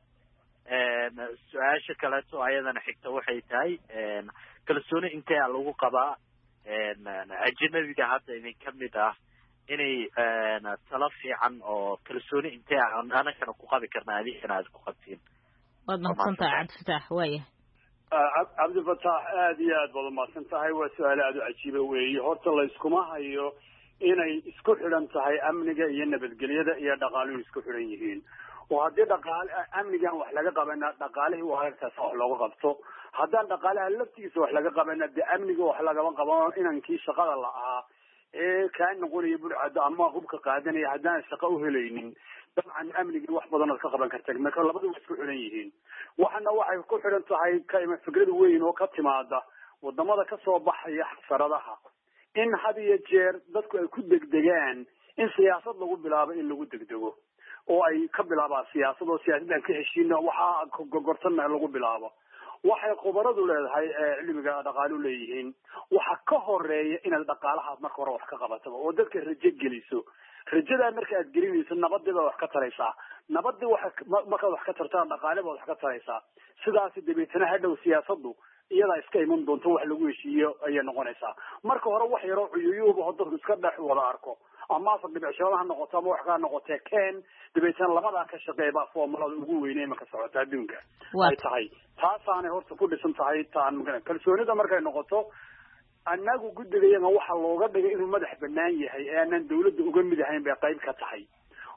su-aasha kaleeto ayadana xigta waxay tahay kalsooni intee lagu qabaa ajanabiga hadda idin kamid ah inay talo fiican oo kalsooni intee anagana ku qabi karna adigana aad ku qabtiin waad mahadsan tahay cabdifataax waaya cabdifataax aad iyo aad baad umahadsan tahay waa su-aalo aada u cajiiba weeye horta la iskuma hayo inay isku xidhan tahay amniga iyo nabadgelyada iyo dhaqaaluhu isku xidhan yihiin oo haddii dhaqaal amnigan wax laga qabana dhaqaalihii waa halkaas wax looga qabto haddaan dhaqaalaha laftigiisa wax laga qabana dee amniga wax lagama qabano inankii shaqada la ahaa ee kaa noqonaya burcada ama hubka qaadanaya haddaan shaqo u helaynin dabcan amnigii wax badan ood ka qaban karta marka labadu way isku xidhan yihiin waxana waxay ku xidhan tahay ka fikrad weyn oo ka timaada wadamada kasoo baxaya xasaradaha in had iyo jeer dadku ay ku degdegaan in siyaasad lagu bilaabo in lagu degdego oo ay ka bilaabaan siyaasad oo siyaasaddan ka heshiina waxaa gogortana lagu bilaabo waxay khubaradu leedahay cilmiga dhaqaalu leeyihiin waxa ka horeeya inaad dhaqaalaha marka hore wax ka qabataba oo dadka rajo geliso rajadaa marka aad gelinayso nabadii baad wax ka taraysaa nabadii waxa markaad wax ka tartaan dhaqaale baad wax ka taraysaa sidaasi dabeetana hadhow siyaasadu iyadaa iska iman doonto wax lagu heshiiyo ayay noqonaysaa marka hore wax yaroo cuyuyuuba oo dadku iska dhex wada arko ama afar dhibicshooda ha noqoto ama wax kaa noqotee ken dabeetana labadaa ka shaqeeyba foomulada ugu weynay marka socota adduunka ay tahay taasaanay horta ku dhisan tahay taan magaa kalsoonida markay noqoto annagu guddigayaga waxaa looga dhigay inuu madax banaan yahay ee aanan dawladda uga mid ahayn bay qayb ka tahay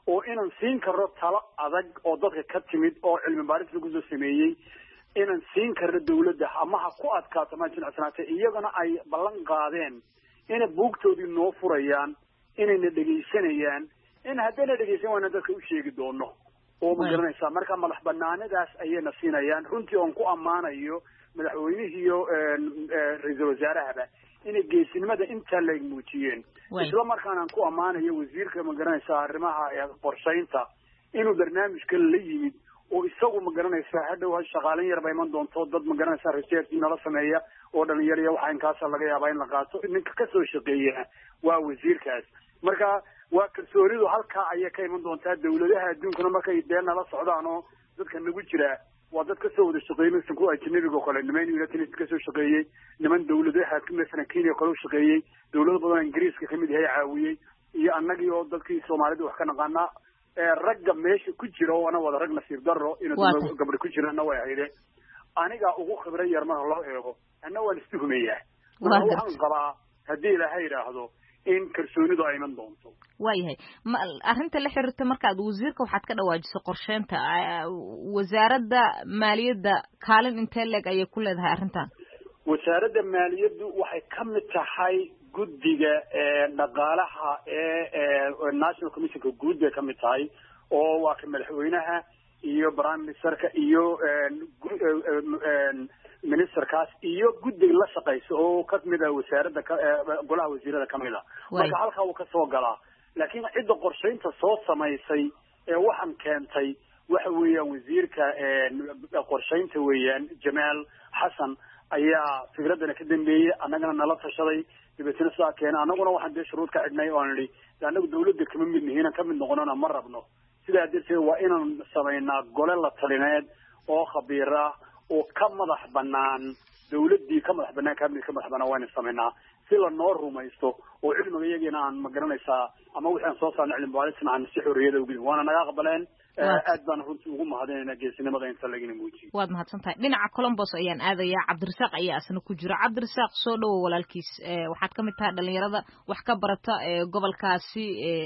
oo inaan siin karno talo adag oo dadka ka timid oo cilmi baaris lagu soo sameeyey inaan siin karno dawladda ama ha ku adkaato ma jinacsanaatay iyagana ay ballan qaadeen inay buugtoodii noo furayaan inayna dhegaysanayaan in haddayna dhegaysan waana dadka u sheegi doono oo ma garanaysaa marka madax banaanadaas ayayna siinayaan runtii oon ku ammaanayo madaxweynihiiyo ra-iisul wasaarahaba inay geesinimada intaa la muujiyeen isla markaana aan ku ammaanayo wasiirka ma garanaysaa arrimaha qorshaynta inuu barnaamijka la yimid oo isagu ma garanaysaa hadhow shaqaalin yar ba iman doonto dad ma garanaysaa research nala sameeya oo dhalinyaro iyo waxa inkaasa laga yaabaa in la qaato ninka kasoo shaqeeya waa wasiirkaas marka waa kalsoonidu halkaa ayay ka iman doontaa dawladaha adduunkana markay dee nala socdaan oo dadka nagu jira waa dad kasoo wada shaqeeyey masalan kuwa ajnabiga oo kale niman united states kasoo shaqeeyey niman dawladaha masalan kenya kale u shaqeeyey dawlado badan ingiriiska kamid yahay caawiyey iyo annagii oo dadkii soomaalida wax ka naqaanaa ragga meesha ku jira oo ana wada rag nasiib daro inuu gabdho ku jirana way ahayde aniga ugu khibray yar marka loo eego anna waan istuhumayaa waxaan qabaa haddii ilaahay yidhaahdo in kalsoonidu ay iman doonto waayahay arrinta la xiriirta markaad wasiirka waxaad ka dhawaajiso qorsheynta wasaaradda maaliyadda kaalin intee leeg ayay ku leedahay arrintan wasaaradda maaliyaddu waxay ka mid tahay guddiga dhaqaalaha ee national commissionka guud bay ka mid tahay oo waa ka madaxweynaha iyo prime ministerka iyo ministerkaas iyo guddiga la shaqaysa oo ka mid ah wasaaradda golaha wasiirada ka mid a marka halkaa wuu kasoo galaa laakiin cidda qorshaynta soo samaysay ee waxaan keentay waxa weeyaan wasiirka qorshaynta weeyaan jamaal xasan ayaa fikraddana ka dambeeyey annagana nala tashaday dabeetna sidaa keena annaguna waxaan dee shuruud ka xidhnay oan idhi annagu dawladda kama mid nihiin ka mid noqonona ma rabno sidaa darteed waa inaan samaynaa gole la talineed oo khabiira oo ka madax banaan dawladdii ka madax banaan cabinet ka madax banaan waa inaan samaynaa si la noo rumaysto oo cilmiga iyagiina aan ma garanaysaa ama wixii aan soo saarna cilmi baarisna aan si xorriyada ugudin waana naga aqbaleen aad baan runtii ugu mahadinayna geesinimada inta lagina muujiyo waad mahadsan tahay dhinaca colombos ayaan aadayaa cabdirasaaq ayaa asna ku jira cabdirasaaq soo dhowo walaalkiis waxaad ka mid tahay dhalinyarada wax ka barata gobolkaasi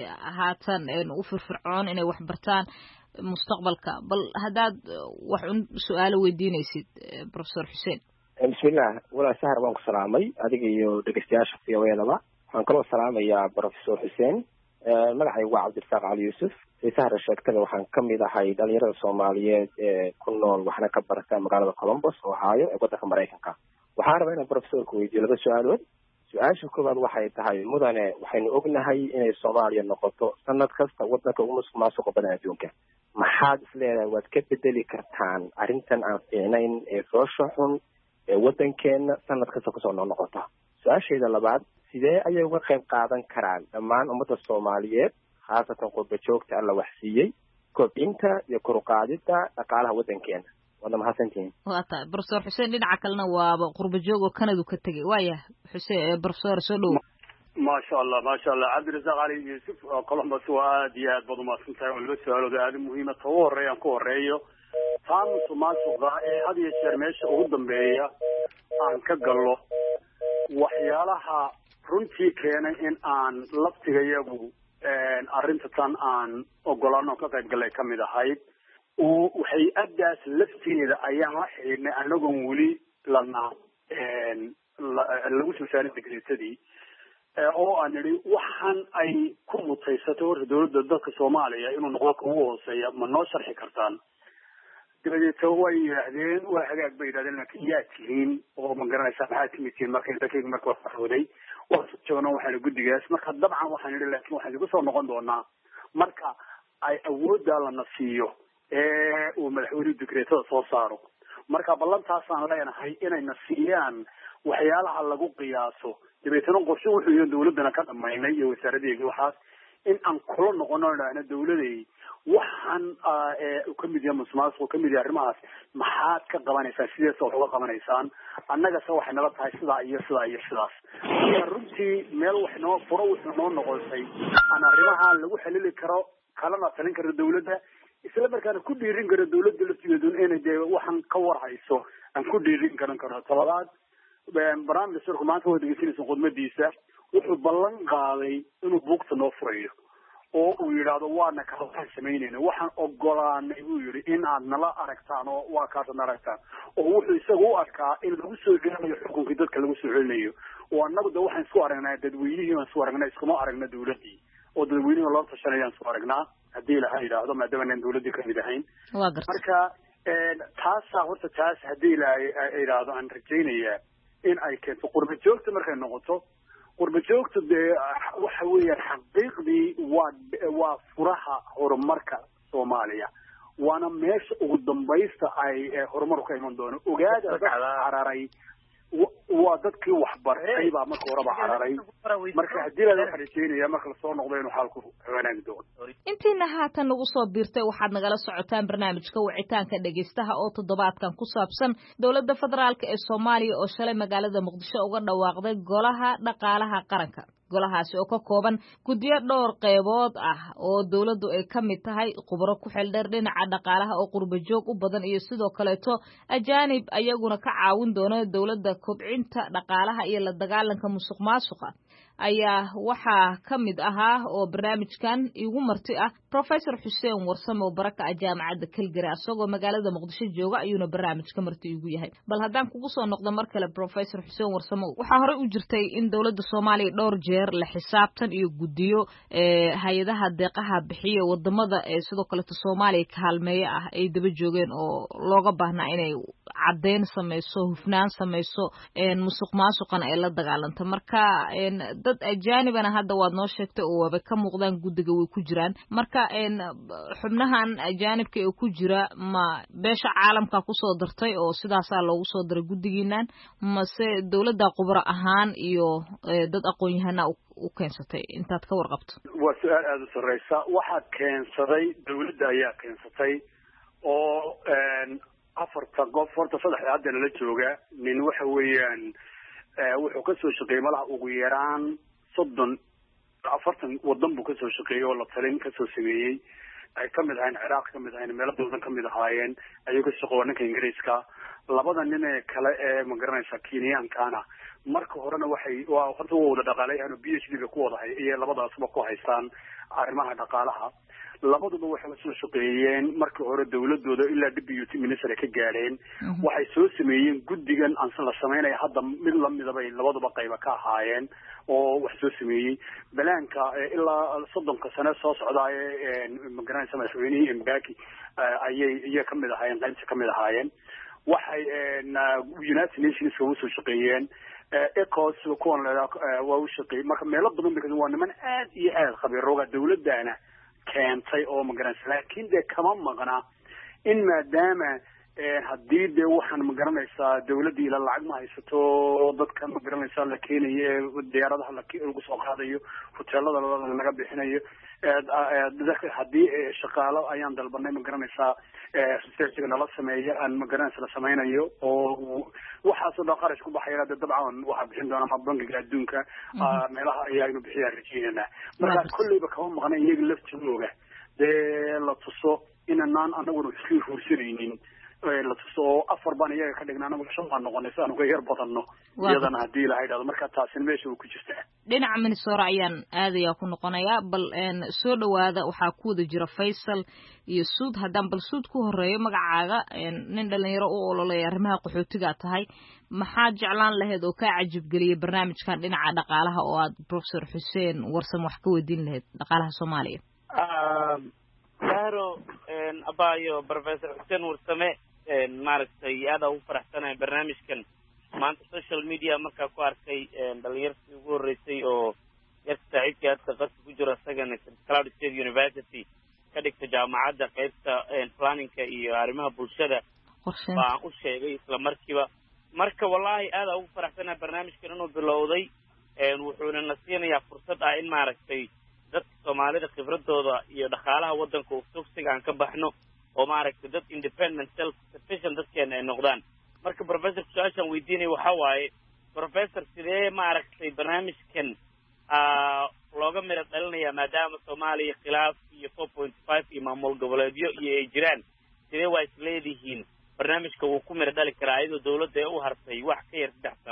haatan u firfircoon inay wax bartaan mustaqbalka bal haddaad wax un su-aalo weydiinaysid professor xuseen bismillah walaa sahar waan ku salaamay adiga iyo dhegeystayaasha v o edaba waxaan kaloo salaamayaa professor xuseen magacaygu waa cabdirasaaq cali yuusuf si sahra sheegtada waxaan ka mid ahay dhalinyarada soomaaliyeed ee ku nool waxna ka barata magaalada colombos ohio ee waddanka maraykanka waxaan rabaa inaan professorka weydiiyo laba su-aalood su-aasha koowaad waxay tahay mudane waxaynu ognahay inay soomaaliya noqoto sanad kasta waddanka ugu musuq maasuqa badan adduunka maxaad isleedahay waad ka bedeli kartaan arrintan aan fiicnayn ee foosha xun ee waddankeena sanad kasta kusoo noo noqota su-aashayda labaad sidee ayay uga qayb qaadan karaan dhammaan ummadda soomaaliyeed khaasatan qurba joogta alla wax siiyey kobcinta iyo koruqaadida dhaqaalaha waddankeena waadna mahadsantihiin waa tahay professor xuseen dhinaca kalena waaba qurba joog oo kanadu ka tegay waaya xuseen professor soo dhow maasha allah maasha allah cabdirasaaq cali yuusuf colombos waa aad iyo aad baad umahadsan tahay oo laba su-aalood aada u muhiima ta ugu horreeya aan ku horeeyo taa musuq maasuqa ee had iyo jeer meesha ugu dambeeya aan ka gallo waxyaalaha runtii keenay in aan laftigayagu arrinta tan aan ogolaano ka qayb gallay ka mid ahayd waxay addaas lafteeda ayaan la xidhiidhnay anagoon weli lana lagu soo saarin degreetadii oo aan idhi waxaan ay ku mutaysatay horta dawladda dalka soomaaliya inuu noqdo ka ugu hooseeya ma noo sharxi kartaan dabadeeta way yidhaahdeen waa hagaag bay yidhahdeen laakiin yaa tihiin oo ma garanaysaa maxaad timid tihiin markay dalkayga marka waxooday waa joogno waxaana guddigaas marka dabcan waxaan idhi laakiin waxaan igu soo noqon doonaa marka ay awooddaa lana siiyo ee uu madaxweynuhu dikreetada soo saaro marka ballantaasaan leenahay inayna siiyaan waxyaalaha lagu qiyaaso dabeetana qorshe wuxuu yihi dawladdana ka dhamaynay iyo wasaaradeedii waxaas in aan kula noqono idhaahna dawladay waxaan uu ka mid yahay musuqmaasuq ka mid yahay arrimahaas maxaad ka qabanaysaan sideesa wax uga qabanaysaan annagase waxay nala tahay sidaa iyo sidaa iyo sidaas marka runtii meel wax noo furo wuxuu noo noqotay aan arrimaha lagu xalili karo kalana talin karo dawladda isla markaana ku dhiirin karo dawladda laftigeedu inay dee waxaan ka war hayso aan ku dhiirin karan karo talabaad prime ministerku maanta waa dhegeysanaysa khudmadiisa wuxuu ballan qaaday inuu buugta noo furayo oo uu yidhaahdo waana kala waxaan samaynayna waxaan ogolaanay buu yidhi in aad nala aragtaan oo waa kaasad na aragtaan oo wuxuu isaga u arkaa in lagu soo celinayo xukunkii dadka lagu soo celinayo oo annagu de waxaan isku aragnaa dadweynihii baan isku aragnaa iskuma aragna dawladdii oo dadweynihi loo tashanayaan isku aragnaa haddii ilaha yidhaahdo maadaama aan dawladdii kamid ahayn marka taasaa horta taas haddii ilahay yidhaahdo aan rajaynayaa in ay keento qurba joogta markay noqoto qurba joogta dee waxa weeyaan xaqiiqdii waa waa furaha horumarka Soomaaliya waana meesha ugu dambaysta ay horumarku ka iman doono ogaada dadka cararay waa dadkii waxbartay baa marka horeba cararay marka haddii la xariijeynaya marka la soo noqdo inuu xalku wanaagi doono intiina haatan nagu soo biirtay waxaad nagala socotaan barnaamijka wicitaanka dhageystaha oo toddobaadkan ku saabsan dowladda federaalka ee Soomaaliya oo shalay magaalada Muqdisho uga dhawaaqday golaha dhaqaalaha qaranka golahaasi oo ka kooban guddiyo dhowr qaybood ah oo dawladdu ay ka mid tahay khubaro ku xeeldheer dhinaca dhaqaalaha oo qurba joog u badan iyo sidoo kaleeto ajaanib ayaguna ka caawin doona dawladda kobcinta dhaqaalaha iyo la dagaalanka musuqmaasuqa ayaa waxaa ka mid ahaa oo barnaamijkan igu marti ah Professor Xuseen Warsame oo baraka ah jaamacadda Calgary asagoo magaalada Muqdisho jooga ayuuna barnaamijka marti igu yahay bal haddaan kugu soo noqdo mar kale Professor Xuseen Warsame waxaa hore u jirtay in dawladda Soomaaliya dhowr jeer la xisaabtan iyo guddiyo ee hay'adaha deeqaha bixiya wadamada ee sidoo kale Soomaaliya kaalmeeya ah ay daba joogeen oo looga baahnaa inay cadeyn sameeyso hufnaan sameeyso een musuqmaasuqan ay la dagaalanto marka een dad ajaanibana hadda waad noo sheegtay oo waba ka muuqdaan guddiga way ku jiraan marka een xubnahan ajaanibka ee ku jira ma beesha caalamka ku soo dartay oo sidaas loogu soo daray guddigiinan mase dawladda khubaro ahaan iyo dad aqoon-yahana u keensatay intaad ka warqabto waa su'aal aad u sarreysa waxaad keensaday dawladda ayaa keensatay oo afarta qof horta saddex hadda la jooga nin waxa weeyaan wuxuu ka soo shaqeeyay malaha ugu yaraan soddon afartan wadan buu ka soo shaqeeyay oo la talin ka soo sameeyay ay ka mid ahayn Ciraaq ka mid ahayn meelo badan ka mid ahaayeen ayuu ka shaqeeyay ninka Ingiriiska labada nin ee kale ee ma garanaysa Kenyankana marka horena waxay waa horta wada dhaqaaleeyaan oo PhD ku wada hay iyo labadaasba ku haystaan arrimaha dhaqaalaha labaduba waxay soo shaqeeyeen markii hore dawladooda ilaa deputy minister ka gaareen waxay soo sameeyeen guddigan aan la sameeyay hadda mid la mid ah labaduba qayb ka ahaayeen oo wax soo sameeyay balaanka ilaa soddonka sano soo socday ee ma garanaysa madaxweynihii Mbeki ayay iyo ka mid ahaayeen qaybta ka mid ahaayeen waxay United Nations ka soo shaqeeyeen ecos kuwan waa u shaqeeyay marka meelo badan bay waa niman aad iyo aad khabiirooga dawladana keentay oo ma garanaysa laakiin de kama maqna in maadaama haddii de waxaan ma garanaysaa dawladda ila lacag ma haysato dadka ma garanaysaa la keenayo diyaaradaha lagu soo qaadayo hoteelada laga bixinayo haddii shaqaalo ayaan dalbanay ma garanaysaa researchga nala sameeyo aan ma garanaysa la sameynayo oo waxaasoo dhan qarash ku baxaya de dabcan waxaa bixin doona ma bankiga adduunka meelaha ayaanu bixiyaan rajeynana marka kolleyba kama maqna iyaga laftooga dee la tuso inanaan anaguna iska huursanaynin la tuso oo afar baan iyaga ka dhignaa anagu shan baan noqonay si aan uga yar badanno iyadana haddii la yidhahdo marka taasina meesha uu ku jirtaa dhinaca Minnesota ayaan aadayaa ku noqonayaa bal soo dhawaada waxaa ku wada jira Faisal iyo Suud haddaan bal Suud ku horeeyo magacaaga nin dhalinyaro u ololeeya arrimaha qaxootiga tahay maxaa jeclaan lahayd oo ka cajib geliyay barnaamijkan dhinaca dhaqaalaha oo aad Professor Xuseen Warsame wax ka weydiin lahayd dhaqaalaha Soomaaliya Sahro abayo Professor Xuseen Warsame maaragtay aad ugu faraxsanahay barnaamijkan maanta social media markaa ku arkay dhalinyartii ugu horeysay oo yarka saaxiibkii hadda qadka ku jira isagana Cloud State University ka dhigta jaamacadda qaybta planningka iyo arrimaha bulshada baan u sheegay isla markiiba marka wallahi aad ugu faraxsanahay barnaamijkan inuu bilowday wuxuuna na siinayaa fursad ah in maaragtay dadka Soomaalida khibradooda iyo dhaqaalaha wadanka uu tugsiga aan ka baxno oo maaragtay dad independent self sufficient dadkeena ay noqdaan marka professor su'aashan weydiinay waxa waaye professor sidee maaragtay barnaamijkan looga miro dhalinayaa maadaama Soomaaliya khilaaf iyo four point five iyo maamul goboleedyo iyo ay jiraan sidee waa isleedihiin barnaamijka uu ku miro dhali karaa iyadoo dawladda ay u hartay wax ka yar saddex sano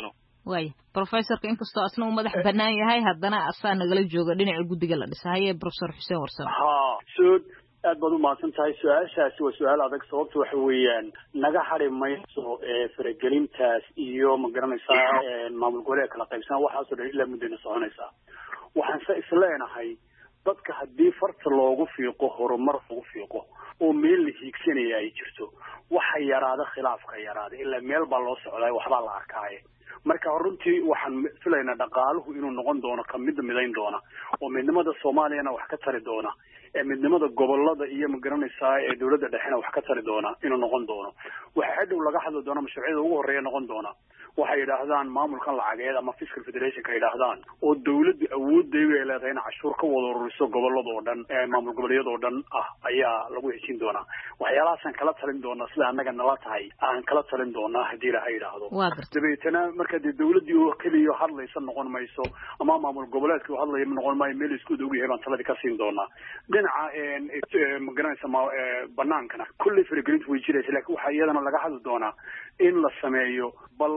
waay professorka inkastoo asna uu madax bannaan yahay haddana asaa nagala jooga dhinaca guddiga la dhisay haye professor xuseen warsame ha suud aad baad u mahadsan tahay su-aashaasi waa su-aal adag sababta waxa weeyaan naga hari mayso faragelintaas iyo ma garanaysaa maamul goboleed kala qaybsan waxaasoo dhan ilaa muddayna soconaysaa waxaan se isleenahay dadka haddii farta loogu fiiqo horumar loogu fiiqo oo meel la hiigsanaya ay jirto waxa yaraada khilaafka yaraada ilaa meel baa loo socdaa waxbaa la arkaaye marka runtii waxaan filaynaa dhaqaaluhu inuu noqon doono ka mid midayn doona oo midnimada soomaaliyana wax ka tari doona ee midnimada gobolada iyo ma garanaysaa ee dawladda dhexena wax ka tari doona inuu noqon doono waxa hadhow laga hadli doona mashruucyada ugu horeeya noqon doona waxay yidhaahdaan maamulkan lacageed ama fiscal federationka yidhaahdaan oo dawladda awoodayga ay leedahay in cashuur ka wada ururiso gobolada oo dhan ee maamul goboleedyada oo dhan ah ayaa lagu heshiin doonaa waxyaalahaasaan kala talin doonaa sida annaga nala tahay aan kala talin doonaa haddii ilaha yidhaahdo dabeetana marka dee dawladdii oo keliya hadlaysa noqon mayso ama maamul goboleedkii oo hadlaya noqon maayo meel isku dhow yahay baan taladii ka siin doonaa dhinaca ma garanaysa banaankana kulley faragelintu way jiraysa laakiin waxaa iyadana laga hadli doonaa in la sameeyo bal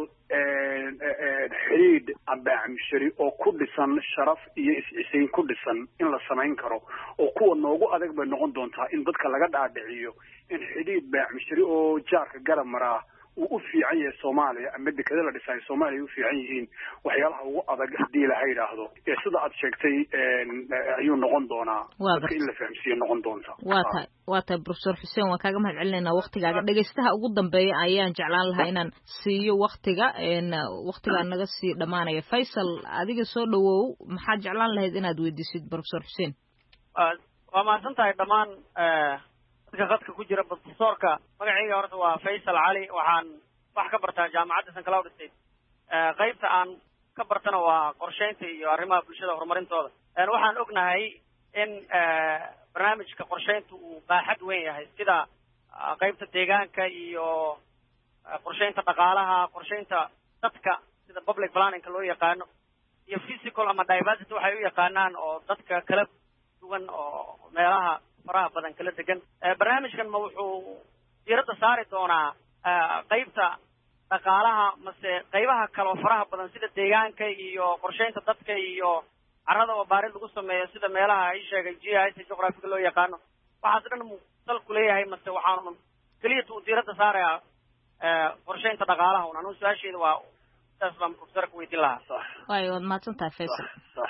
xidhiidh abaacmishari oo ku dhisan sharaf iyo is-cisayn ku dhisan in la samayn karo oo kuwa noogu adag bay noqon doontaa in dadka laga dhaadhiciyo in xidhiidh baacmishari oo jaarka garab maraa uu u fiican yahay soomaaliya ama dekada la dhisaay soomaaliya u fiican yihiin waxyaalaha ugu adag haddii laha yidhaahdo ee sida aad sheegtay ayuu noqon doonaa dadka in la fahamsiiyo noqon doonta waa tahay waa tahay professor xuseen waan kaaga mahad celinaynaa waktigaaga dhegaystaha ugu dambeeya ayaan jeclaan lahaa inaan siiyo waktiga waktigaa naga sii dhammaanaya faysal adiga soo dhawow maxaad jeclaan lahayd inaad weydiisid professor xuseen waa mahadsan tahay dhammaan dadka qadka ku jira professorka magacayga horta waa Faisal Cali waxaan wax ka bartaa jaamacadda San Cloud State qaybta aan ka bartana waa qorsheynta iyo arrimaha bulshada horumarintooda waxaan ognahay in barnaamijka qorsheynta uu baaxad weyn yahay sida qaybta deegaanka iyo qorsheynta dhaqaalaha qorsheynta dadka sida public planning loo yaqaano iyo physical ama diversity waxay u yaqaanaan oo dadka kala duwan oo meelaha faraha badan kala degan barnaamijkan ma wuxuu diiradda saari doonaa qaybta dhaqaalaha mase qaybaha kale oo faraha badan sida deegaanka iyo qorsheynta dadka iyo carrada oo baarid lagu sameeyo sida meelaha ay sheegay G I S geographic loo yaqaano waxaas dhan mu salku leeyahay mase waxaan kaliya uu diiradda saarayaa qorsheynta dhaqaalaha una anu su-aasheeda waa taas baan professorka weydiin lahaa waayo waad mahadsantahay Faisal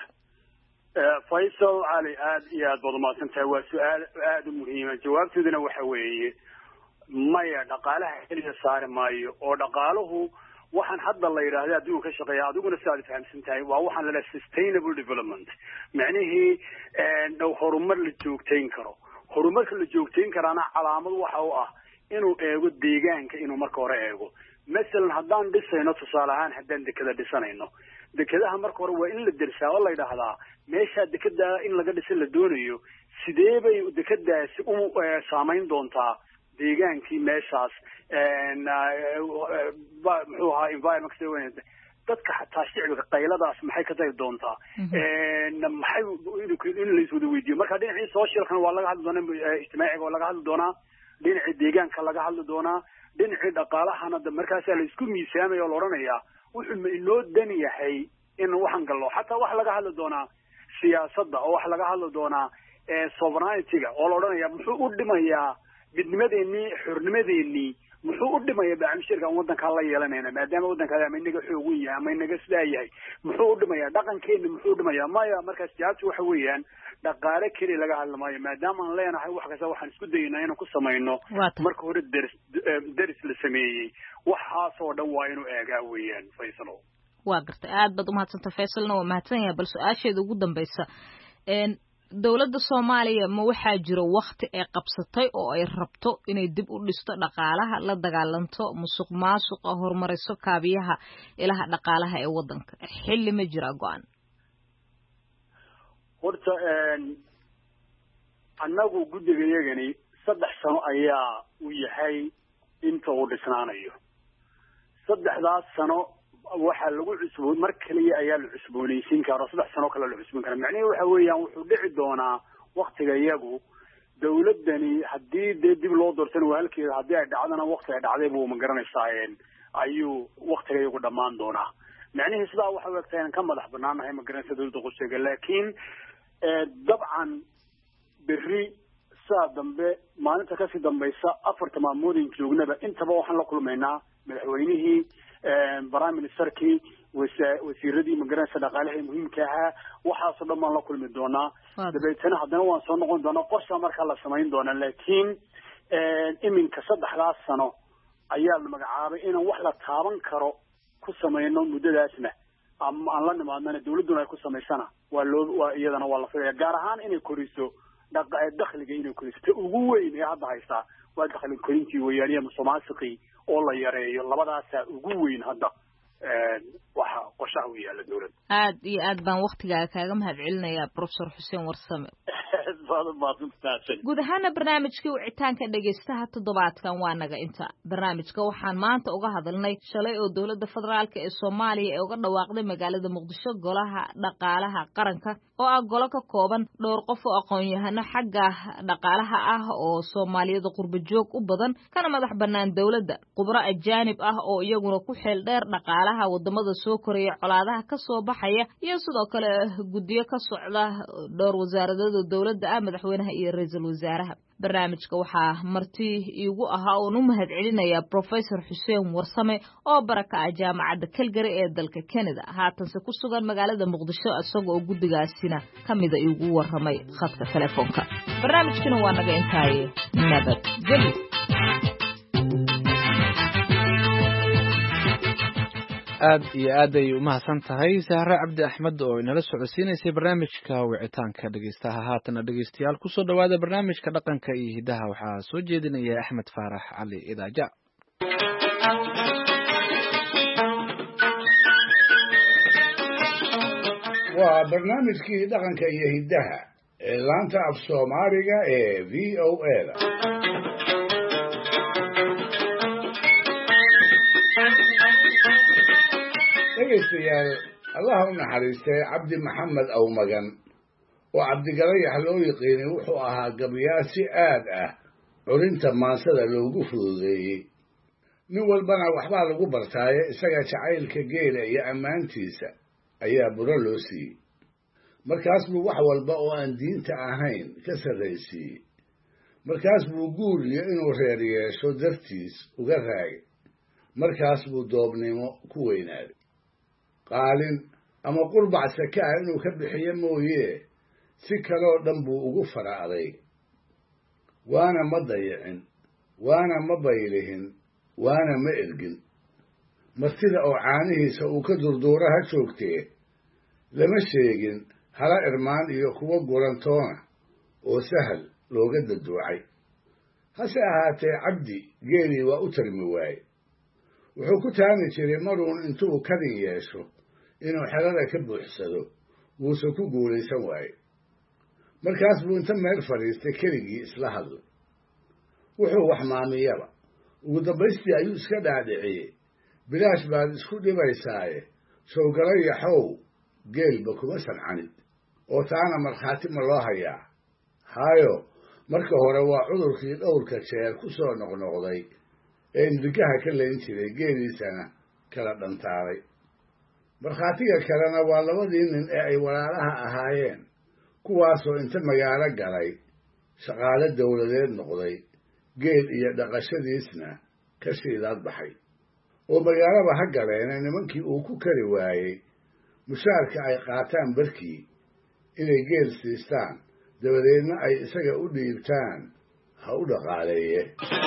Faisal Ali aad iyo aad baad umahadsan tahay waa su-aal aad u muhiima jawaabteeduna waxa weeye maya dhaqaalaha keliya saari maayo oo dhaqaaluhu waxaan hadda la yidhaahda adduunka ka shaqeeya adiguna si aad fahamsan tahay waa waxaan la leeyahay sustainable development macnihii dhow horumar la joogtayn karo horumarka la joogtayn karaana calaamad waxa u ah inuu eego deegaanka inuu marka hore eego masalan haddaan dhisayno tusaale ahaan haddaan dekada dhisanayno dekadaha marka hore waa in la dersaa oo la yidhaahdaa meeshaa dekada in laga dhisa la doonayo sidee bay dekadaasi u saamayn doontaa deegaankii meeshaas muxuu ahaa environment dadka xataa shicbiga qayladaas maxay ka tari doontaa maxay in laiswada weydiiyo marka dhinacii socialkana waa laga hadli doonaa ijtimaaciga waa laga hadli doonaa dhinacii deegaanka laga hadli doonaa dhinacii dhaqaalahana markaasaa la isku miisaamaya oo la odhanayaa wuxuu ma inoo dan yahay in waxaan gallo xataa waxa laga hadli doonaa siyaasadda oo waxa laga hadli doonaa sovereignty-ga oo la odhanaya muxuu u dhimayaa midnimadeenii xornimadeenii muxuu u dhimayaa baacmishirka aan waddankaa la yeelanayna maadaama waddankaada ama inaga xoogun yahay ama inaga sidaa yahay muxuu u dhimayaa dhaqankeena muxuu u dhimayaa maya markaas jawaabtu waxa weeyaan dhaqaale keliya laga hadli maayo maadaama aan leenahay wax kasta waxaan isku dayaynaa inaan ku samayno marka hore deris deris la sameeyey waxaasoo dhan waa inuu eegaa weeyaan Faisal waa gartay aad baad umahadsantahay Faisalna waa mahadsan yahay bal su-aasheeda ugu dambaysa dowladda Soomaaliya ma waxaa jiro waqti ay qabsatay oo ay rabto inay dib u dhisto dhaqaalaha la dagaalanto musuqmaasuqa horumariso kaabiyaha ilaha dhaqaalaha ee waddanka xilli ma jira go'an horta annagu guddiga iyagani saddex sano ayaa u yahay inta uu dhisnaanayo saddexdaas sano waxaa lagu cusboon mar kaliya ayaa la cusboonaysiin karaa saddex sano kale la cusboon karaa macnaheedu waxa weeyaan wuxuu dhici doonaa waqtiga iyagu dawladdani haddii dee dib loo doortana waa halkeeda haddii ay dhacdana waqti ay dhacday buu ma garanaysaa ayuu waqtiga iyagu dhammaan doonaa macnihii sidaa waxa u egtahay inaan ka madax banaanahay magaranaysa dawladda qusheega laakiin dabcan berri saa dambe maalinta kasii dambaysa afarta maamoodin joognaba intaba waxaan la kulmaynaa madaxweynihii prime ministerkii wasiiradii magaranaysa dhaqaalaha ee muhiimka ahaa waxaasoo dhan baan la kulmi doonaa dabeetana haddana waan soo noqon doonaa qorsha markaa la samayn doonaa laakiin iminka saddexdaas sano ayaa la magacaabay inaan wax la taaban karo ku samayno muddadaasna ama aan la nimaadnana dawladduna ay ku samaysana waa loo waa iyadana waa la filaya gaar ahaan inay koriso dakhliga inay koriso ta ugu weyn ee hadda haystaa waa dakhli korintii weeyaan iyo musuqmaasuqii oo la yareeyo labadaasaa ugu weyn hadda waxa qorshaha u yaala dawladda aad iyo aad baan waktigaaga kaaga mahad celinayaa professor xuseen warsame guud ahaana barnaamijkii wicitaanka dhegaystaha toddobaadkan waa naga inta barnaamijka waxaan maanta uga hadalnay shalay oo dowladda federaalk ee soomaaliya ee uga dhawaaqday magaalada muqdisho golaha dhaqaalaha qaranka oo ah golo ka kooban dhowr qof oo aqoon-yahano xagga dhaqaalaha ah oo soomaaliyada qurba joog u badan kana madax bannaan dowladda khubro ajaanib ah oo iyaguna ku xeel dheer dhaqaalaha wadamada soo koraya colaadaha ka soo baxaya iyo sidoo kale guddiyo ka socda dhowr wasaaradood oo dowladda ah madaxweynaha iyo ra-iisul wasaaraha barnaamijka waxaa marti iigu ahaa oon u mahad celinayaa professor xuseen warsame oo baraka ah jaamacadda calgary ee dalka canada haatanse ku sugan magaalada muqdisho isaga oo guddigaasina ka mida iigu warramay khadka telefoonka barnaamijkina waa naga intaaye nabad gelyo aad iyo aad ay umahadsan tahay sahre cabdi axmed oo inala socodsiinaysay barnaamijka wicitaanka dhegaystaha haatana dhegaystayaal kusoo dhawaada barnaamijka dhaqanka iyo hidaha waxaa soo jeedinaya axmed faarax cali idaaja waa barnaamijkii dhaqanka iyo hidaha ee laanta af soomaaliga ee v o a da dhegaystayaal allaha u naxariistay cabdi maxamed awmagan oo cabdigalayax loo yiqiinay wuxuu ahaa gabayaa si aad ah culinta maansada loogu fududeeyey nin walbana waxbaa lagu bartaaye isaga jacaylka geela iyo ammaantiisa ayaa buro loo siiyey markaas buu wax walba oo aan diinta ahayn ka sarraysiiyey markaas buu guur iyo inuu reer yeesho dartiis uga raagay markaas buu doobnimo ku weynaaday qaalin ama qurbac saka ah inuu ka bixiyo mooyee si kaloo dhan buu ugu fara adayg waana ma dayicin waana ma baylihin waana ma ergin martida oo caanihiisa uu ka durduura ha joogtee lama sheegin hala irmaan iyo kuwa gurantoona oo sahal looga daduucay hase ahaatee cabdi geelii waa u tarmi waaye wuxuu ku taami jiray maruun intuu kadin yeesho inuu xelada ka buuxsado wuuse ku guulaysan waaye markaas buu inta meel fadhiistay keligii isla hadlay wuxuu wax maamiyaba ugu dambaystii ayuu iska dhaadhiciyey bilaash baad isku dhibaysaaye showgalayaxow geelba kuma sancanid oo taana markhaati ma loo hayaa haayo marka hore waa cudurkii dhowrka jeer ku soo noqnoqday ee indigaha ka layn jiray geeliisana kala dhantaalay markhaatiga kalena waa labadii nin ee ay walaalaha ahaayeen kuwaasoo inta magaalo galay shaqaale dawladeed noqday geel iyo dhaqashadiisna ka shiidaad baxay oo magaalaba ha galeena nimankii uu ku kari waayey mushaarka ay qaataan barkii inay geel siistaan dabadeedna ay isaga u dhiibtaan ha u dhaqaaleeye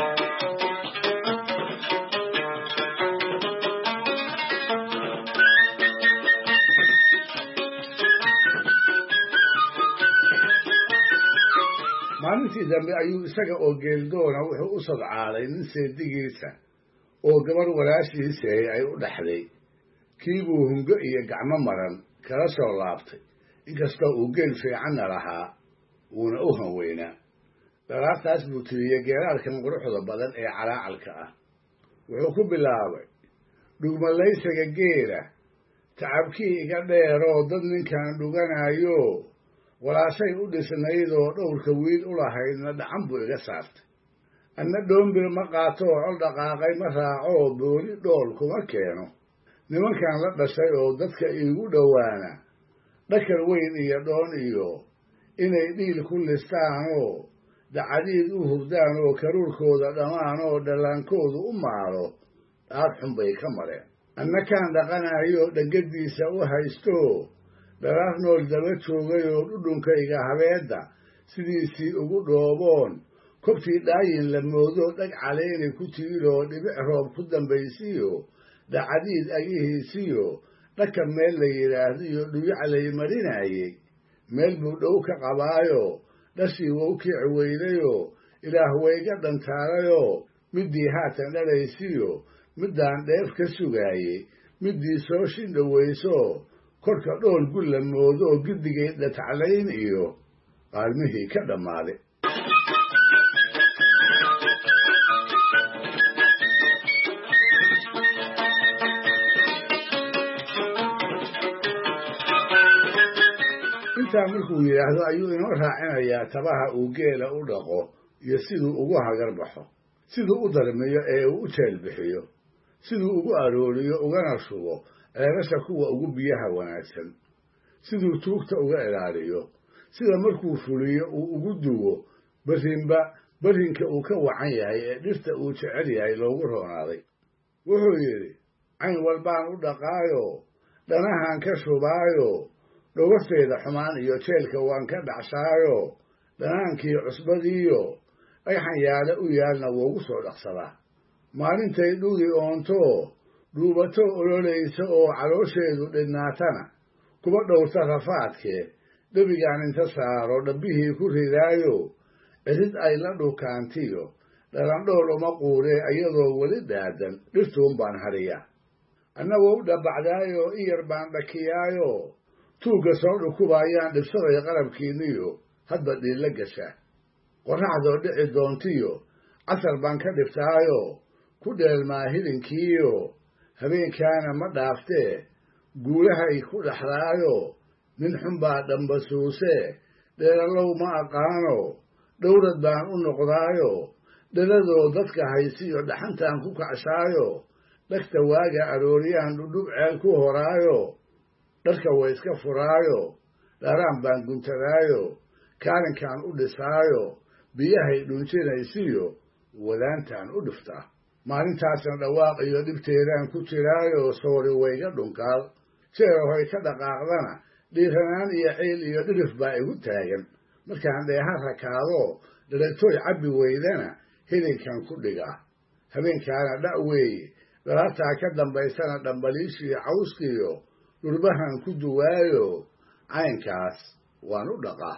maalintii dambe ayuu isaga oo geeldoona wuxuu u sadcaalay nin seedigiisa oo gabarh walaashiisay ay u dhaxday kiibuu hungo iyo gacmo maran kala soo laabtay inkastoo uu geel fiicanna lahaa wuuna u hanweynaa dhalaartaas buu tiriyey geeraarkan quruxda badan ee calaacalka ah wuxuu ku bilaabay dhugmalaysaga geela tacabkii iga dheeroo dad ninkan dhuganaayo walaashay u dhisnaydoo dhowrka wiil u lahaydna dhacan buu iga saartay anna dhoombir ma qaato oo col dhaqaaqay ma raaco oo booli dhool kuma keeno nimankan la dhashay oo dadka iigu dhowaana dhakar weyn iyo dhoon iyo inay dhiil ku listaanoo dacadiid u hurdaan oo karuurkooda dhammaan oo dhallaankoodu u maalo dhaar xun bay ka mareen annakaan dhaqanayo dhangadiisa u haysto dharaar nool daba joogay oo dhudhunkayga habeedda sidiisii ugu dhooboon kobtii dhaayin la moodo dhag caleynay ku tiiloo dhibic roob ku dambaysiyo dacadiid agihiisiyo dhaka meel la yidhaahdo iyo dhuyac lay marinaayey meel buu dhow ka qabaayo dhashii wou kici weydayoo ilaah wayga dhantaalayoo middii haatan dhalaysiyo middaan dheef ka sugaayey middii soo shindhowayso korka dhool gu la moodo oo giddigeed dhataclayn iyo qaalmihii ka dhammaaday intaa markuu yidhaahdo ayuu inoo raacinayaa tabaha uu geela u dhaqo iyo siduu ugu hagar baxo siduu u darmiyo ee uu u jeelbixiyo siduu ugu arooriyo ugana shubo ceelasha kuwa ugu biyaha wanaagsan siduu tuugta uga ilaaliyo sida markuu fuliyo uu ugu duwo berrinba berrinka uu ka wacan yahay ee dhirta uu jecel yahay loogu roonaaday wuxuu yidhi cayn walbaan u dhaqaayo dhanahan ka shubaayo dhogafteeda xumaan iyo jeelka waan ka dhacshaayo dhanaankii cusbadiiyo dhagxan yaala u yaalna woogu soo dhaqsadaa maalintay dhudi oonto dhuubato ololaysa oo caloosheedu dhidhnaatana kuba dhowrta rafaadkee dhebigaan inta saaro dhabbihii ku ridaayo cirid ay la dhukaantiyo dhalandhool uma quuree iyadoo weli dhaadan dhirtuun baan hadhiya annagoo u dhabbacdaayo in yar baan dhakiyaayo tuugga soo dhukubaayaan dhibsaday qalabkiinniyo hadba dhiilla gasha qorraxdoo dhici doontiyo casar baan ka dhibtaayo ku dheelmaa hilinkiiyo habeenkaana ma dhaaftee guulahay ku dhaxlaayo nin xun baa dhambasuusee dheerallow ma aqaano dhowrad baan u noqdaayo dhaladoo dadka haysiyo dhaxantaan ku kacshaayo dhagta waaga arooriyaan dhudhub ceel ku horaayo dharka way iska furaayo dharaan baan guntadaayo kaalinkaan u dhisaayo biyahay dhunjinaysiyo wadaantaan u dhiftaa maalintaasna dhawaaq iyo dhibteedaan ku jiraayo soori wayga dhunkaal jeerahoy ka dhaqaaqdana dhiiranaan iyo ciil iyo dhirif baa igu taagan markaan dheeha rakaado dharagtooy cabbi weydana hilinkan ku dhigaa habeenkaana dha' weeye dhalaabtaa ka dambaysana dhambaliishiyo cawskiyo dhurbahan ku duwaayo caynkaas waan u dhaqaa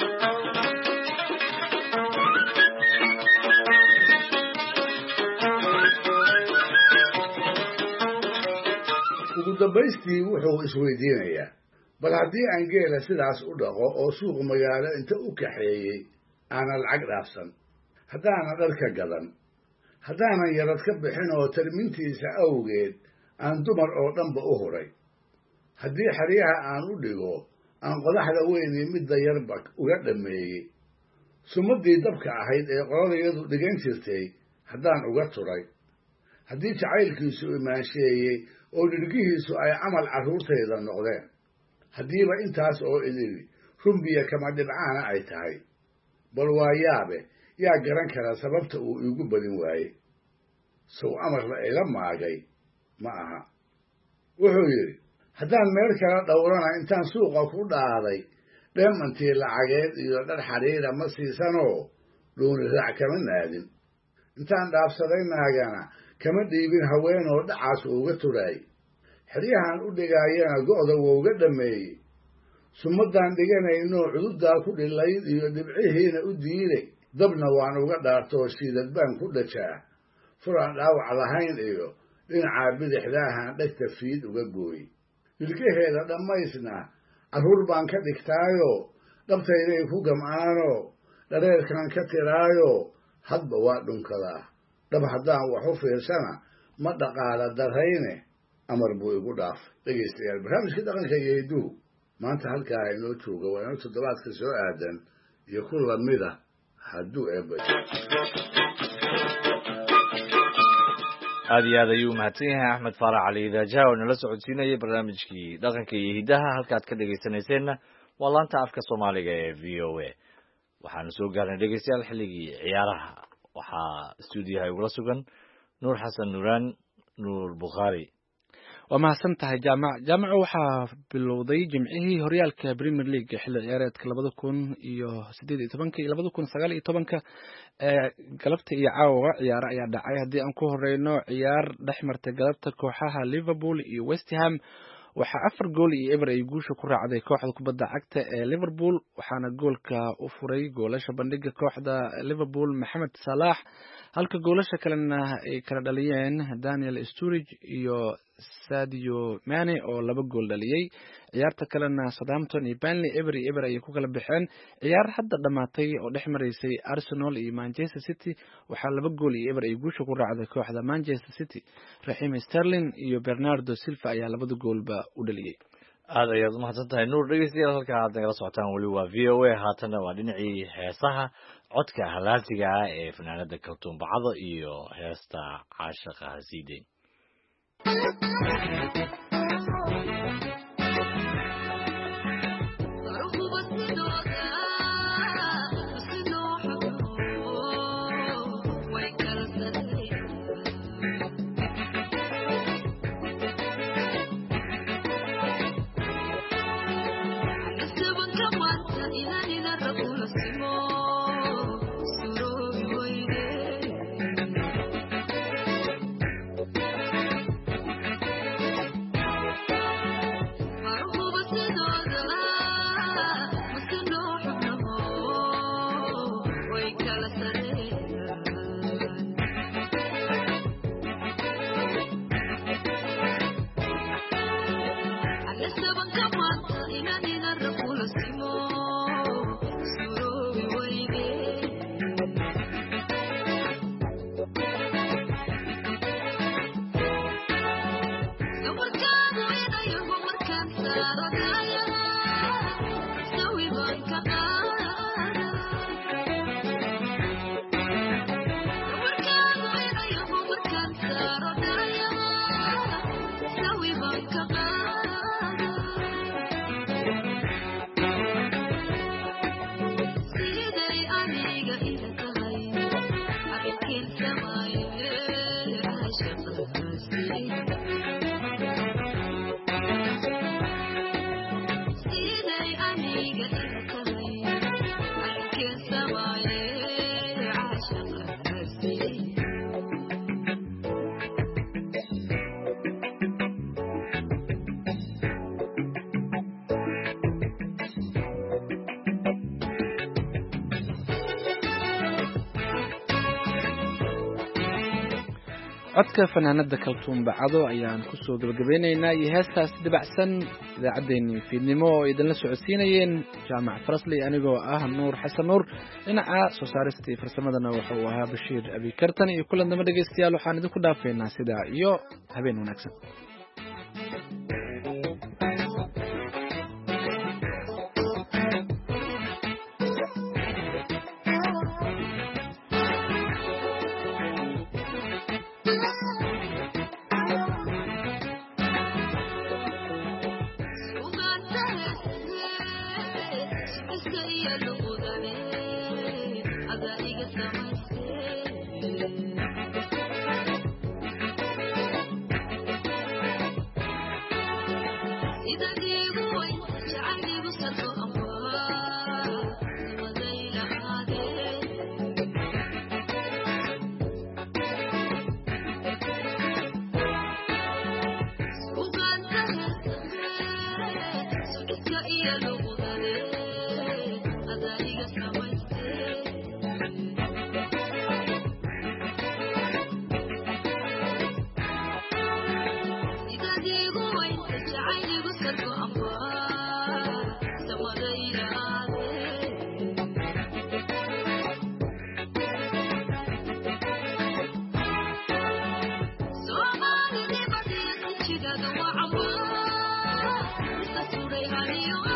ugu dambaystii wuxuu isweydiinayaa bal haddii aan geela sidaas u dhaqo oo suuq magaalo inta u kaxeeyey aanan lacag dhaafsan haddaanan dharka gadan haddaanan yarad ka bixin oo tarmintiisa awgeed aan dumar oo dhanba u huray haddii xeryaha aan u dhigo aan qodaxda weynii midda yarba uga dhammeeyey sumaddii dabka ahayd ee qoladayadu dhigan jirtay haddaan uga turay haddii jacaylkiisu imaansheeyey oo dhirgihiisu ay camal carruurtayda noqdeen haddiiba intaas oo idili rumbiya kama dhibcaana ay tahay bal waa yaabe yaa garan kara sababta uu iigu badin waayey sow amarla ila maagay ma aha wuxuu yidhi haddaan meel kala dhowrana intaan suuqa ku dhaaday dheemantii lacageed iyo dhar xadhiidha ma siisanoo dhuuni raac kama naadin intaan dhaafsaday naagana kama dhiibin haweenoo dhacaas uuga turaay xeryahan u dhigaayana go'da wouga dhammeeyey sumaddaan dhiganayno cududdaa ku dhilayd iyo dhibcihiina u diiday dabna waan uga dhaartoo shiidad baan ku dhajaa furaan dhaawac lahayn iyo dhinacaa bidixdaahan dhegta fiid uga gooy ilkaheeda dhammaysna carruur baan ka dhigtaayo dhabtayday ku gam'aano dhareerkan ka tiraayo hadba waa dhunkadaa dhab haddaan wax u fiirsana ma dhaqaala darrayne amar buu igu dhaafay dhegaystayaal barnaamijka dhaqanka iyo hiduhu maanta halkaa inoo jooga waa inoo toddobaadka soo aadan iyo ku lamida hadduu eebay aad iyo aad ayuu mahadsan yahay axmed faarax cali idaajaha oo nala socodsiinayay barnaamijkii dhaqanka iyo hidaha halkaad ka dhegaysanayseena waa laanta afka soomaaliga ee v o a waxaanu soo gaarnay dhegeystayaal xilligii ciyaaraha waxaa stuudiyaha igula sugan nuur xasan nuuraan nuur bukhaari waa mahadsan tahay jaamac jaamaco waxaa bilowday jimcihii horyaalka premier league xilli ciyaareedka labada kun iyo sideed iyo tobanka iyo labada kun sagaal iyo tobanka galabta iyo caawa ciyaaro ayaa dhacay haddii aan ku horeyno ciyaar dhex martay galabta kooxaha liverpool iyo west ham waxaa afar gool iyo eber ay guusha ku raacday kooxda kubadda cagta ee liverpool waxaana goolka u furay goolasha bandhiga kooxda liverpool maxamed salaax halka goolasha kalena ay kala dhaliyeen daniel sturridge iyo sadio mane oo laba gool dhaliyey ciyaarta kalena southampton iyo burnley eber iyo eber ayay ku kala baxeen ciyaar hadda dhamaatay oo dhex maraysay arsenal iyo manchester city waxaa laba gool iyo eber ay guusha ku raacday kooxda manchester city raheem sterling iyo bernardo silva ayaa labada goolba u dhaliyey aad ayaad umahadsan tahay nuur dhegeystayaal halka aad nagala socotaan weli waa v o a haatana waa dhinacii heesaha codka halaasiga ah ee fanaanada kaltuun bacdo iyo heesta caashaqa hasiideyn codka fanaanada kaltuun bacdo ayaan kusoo gabagabeynaynaa iyo heestaas dabacsan idaacaddeenii fiidnimo oo idinla socodsiinayeen jaamac farasley anigoo ah nuur xasan nuur dhinaca soo saaristii farsamadana waxa uu ahaa bashiir abikartan iyo kulan damba dhegeystayaal waxaan idinku dhaafeynaa sidaa iyo habeen wanaagsan Somali,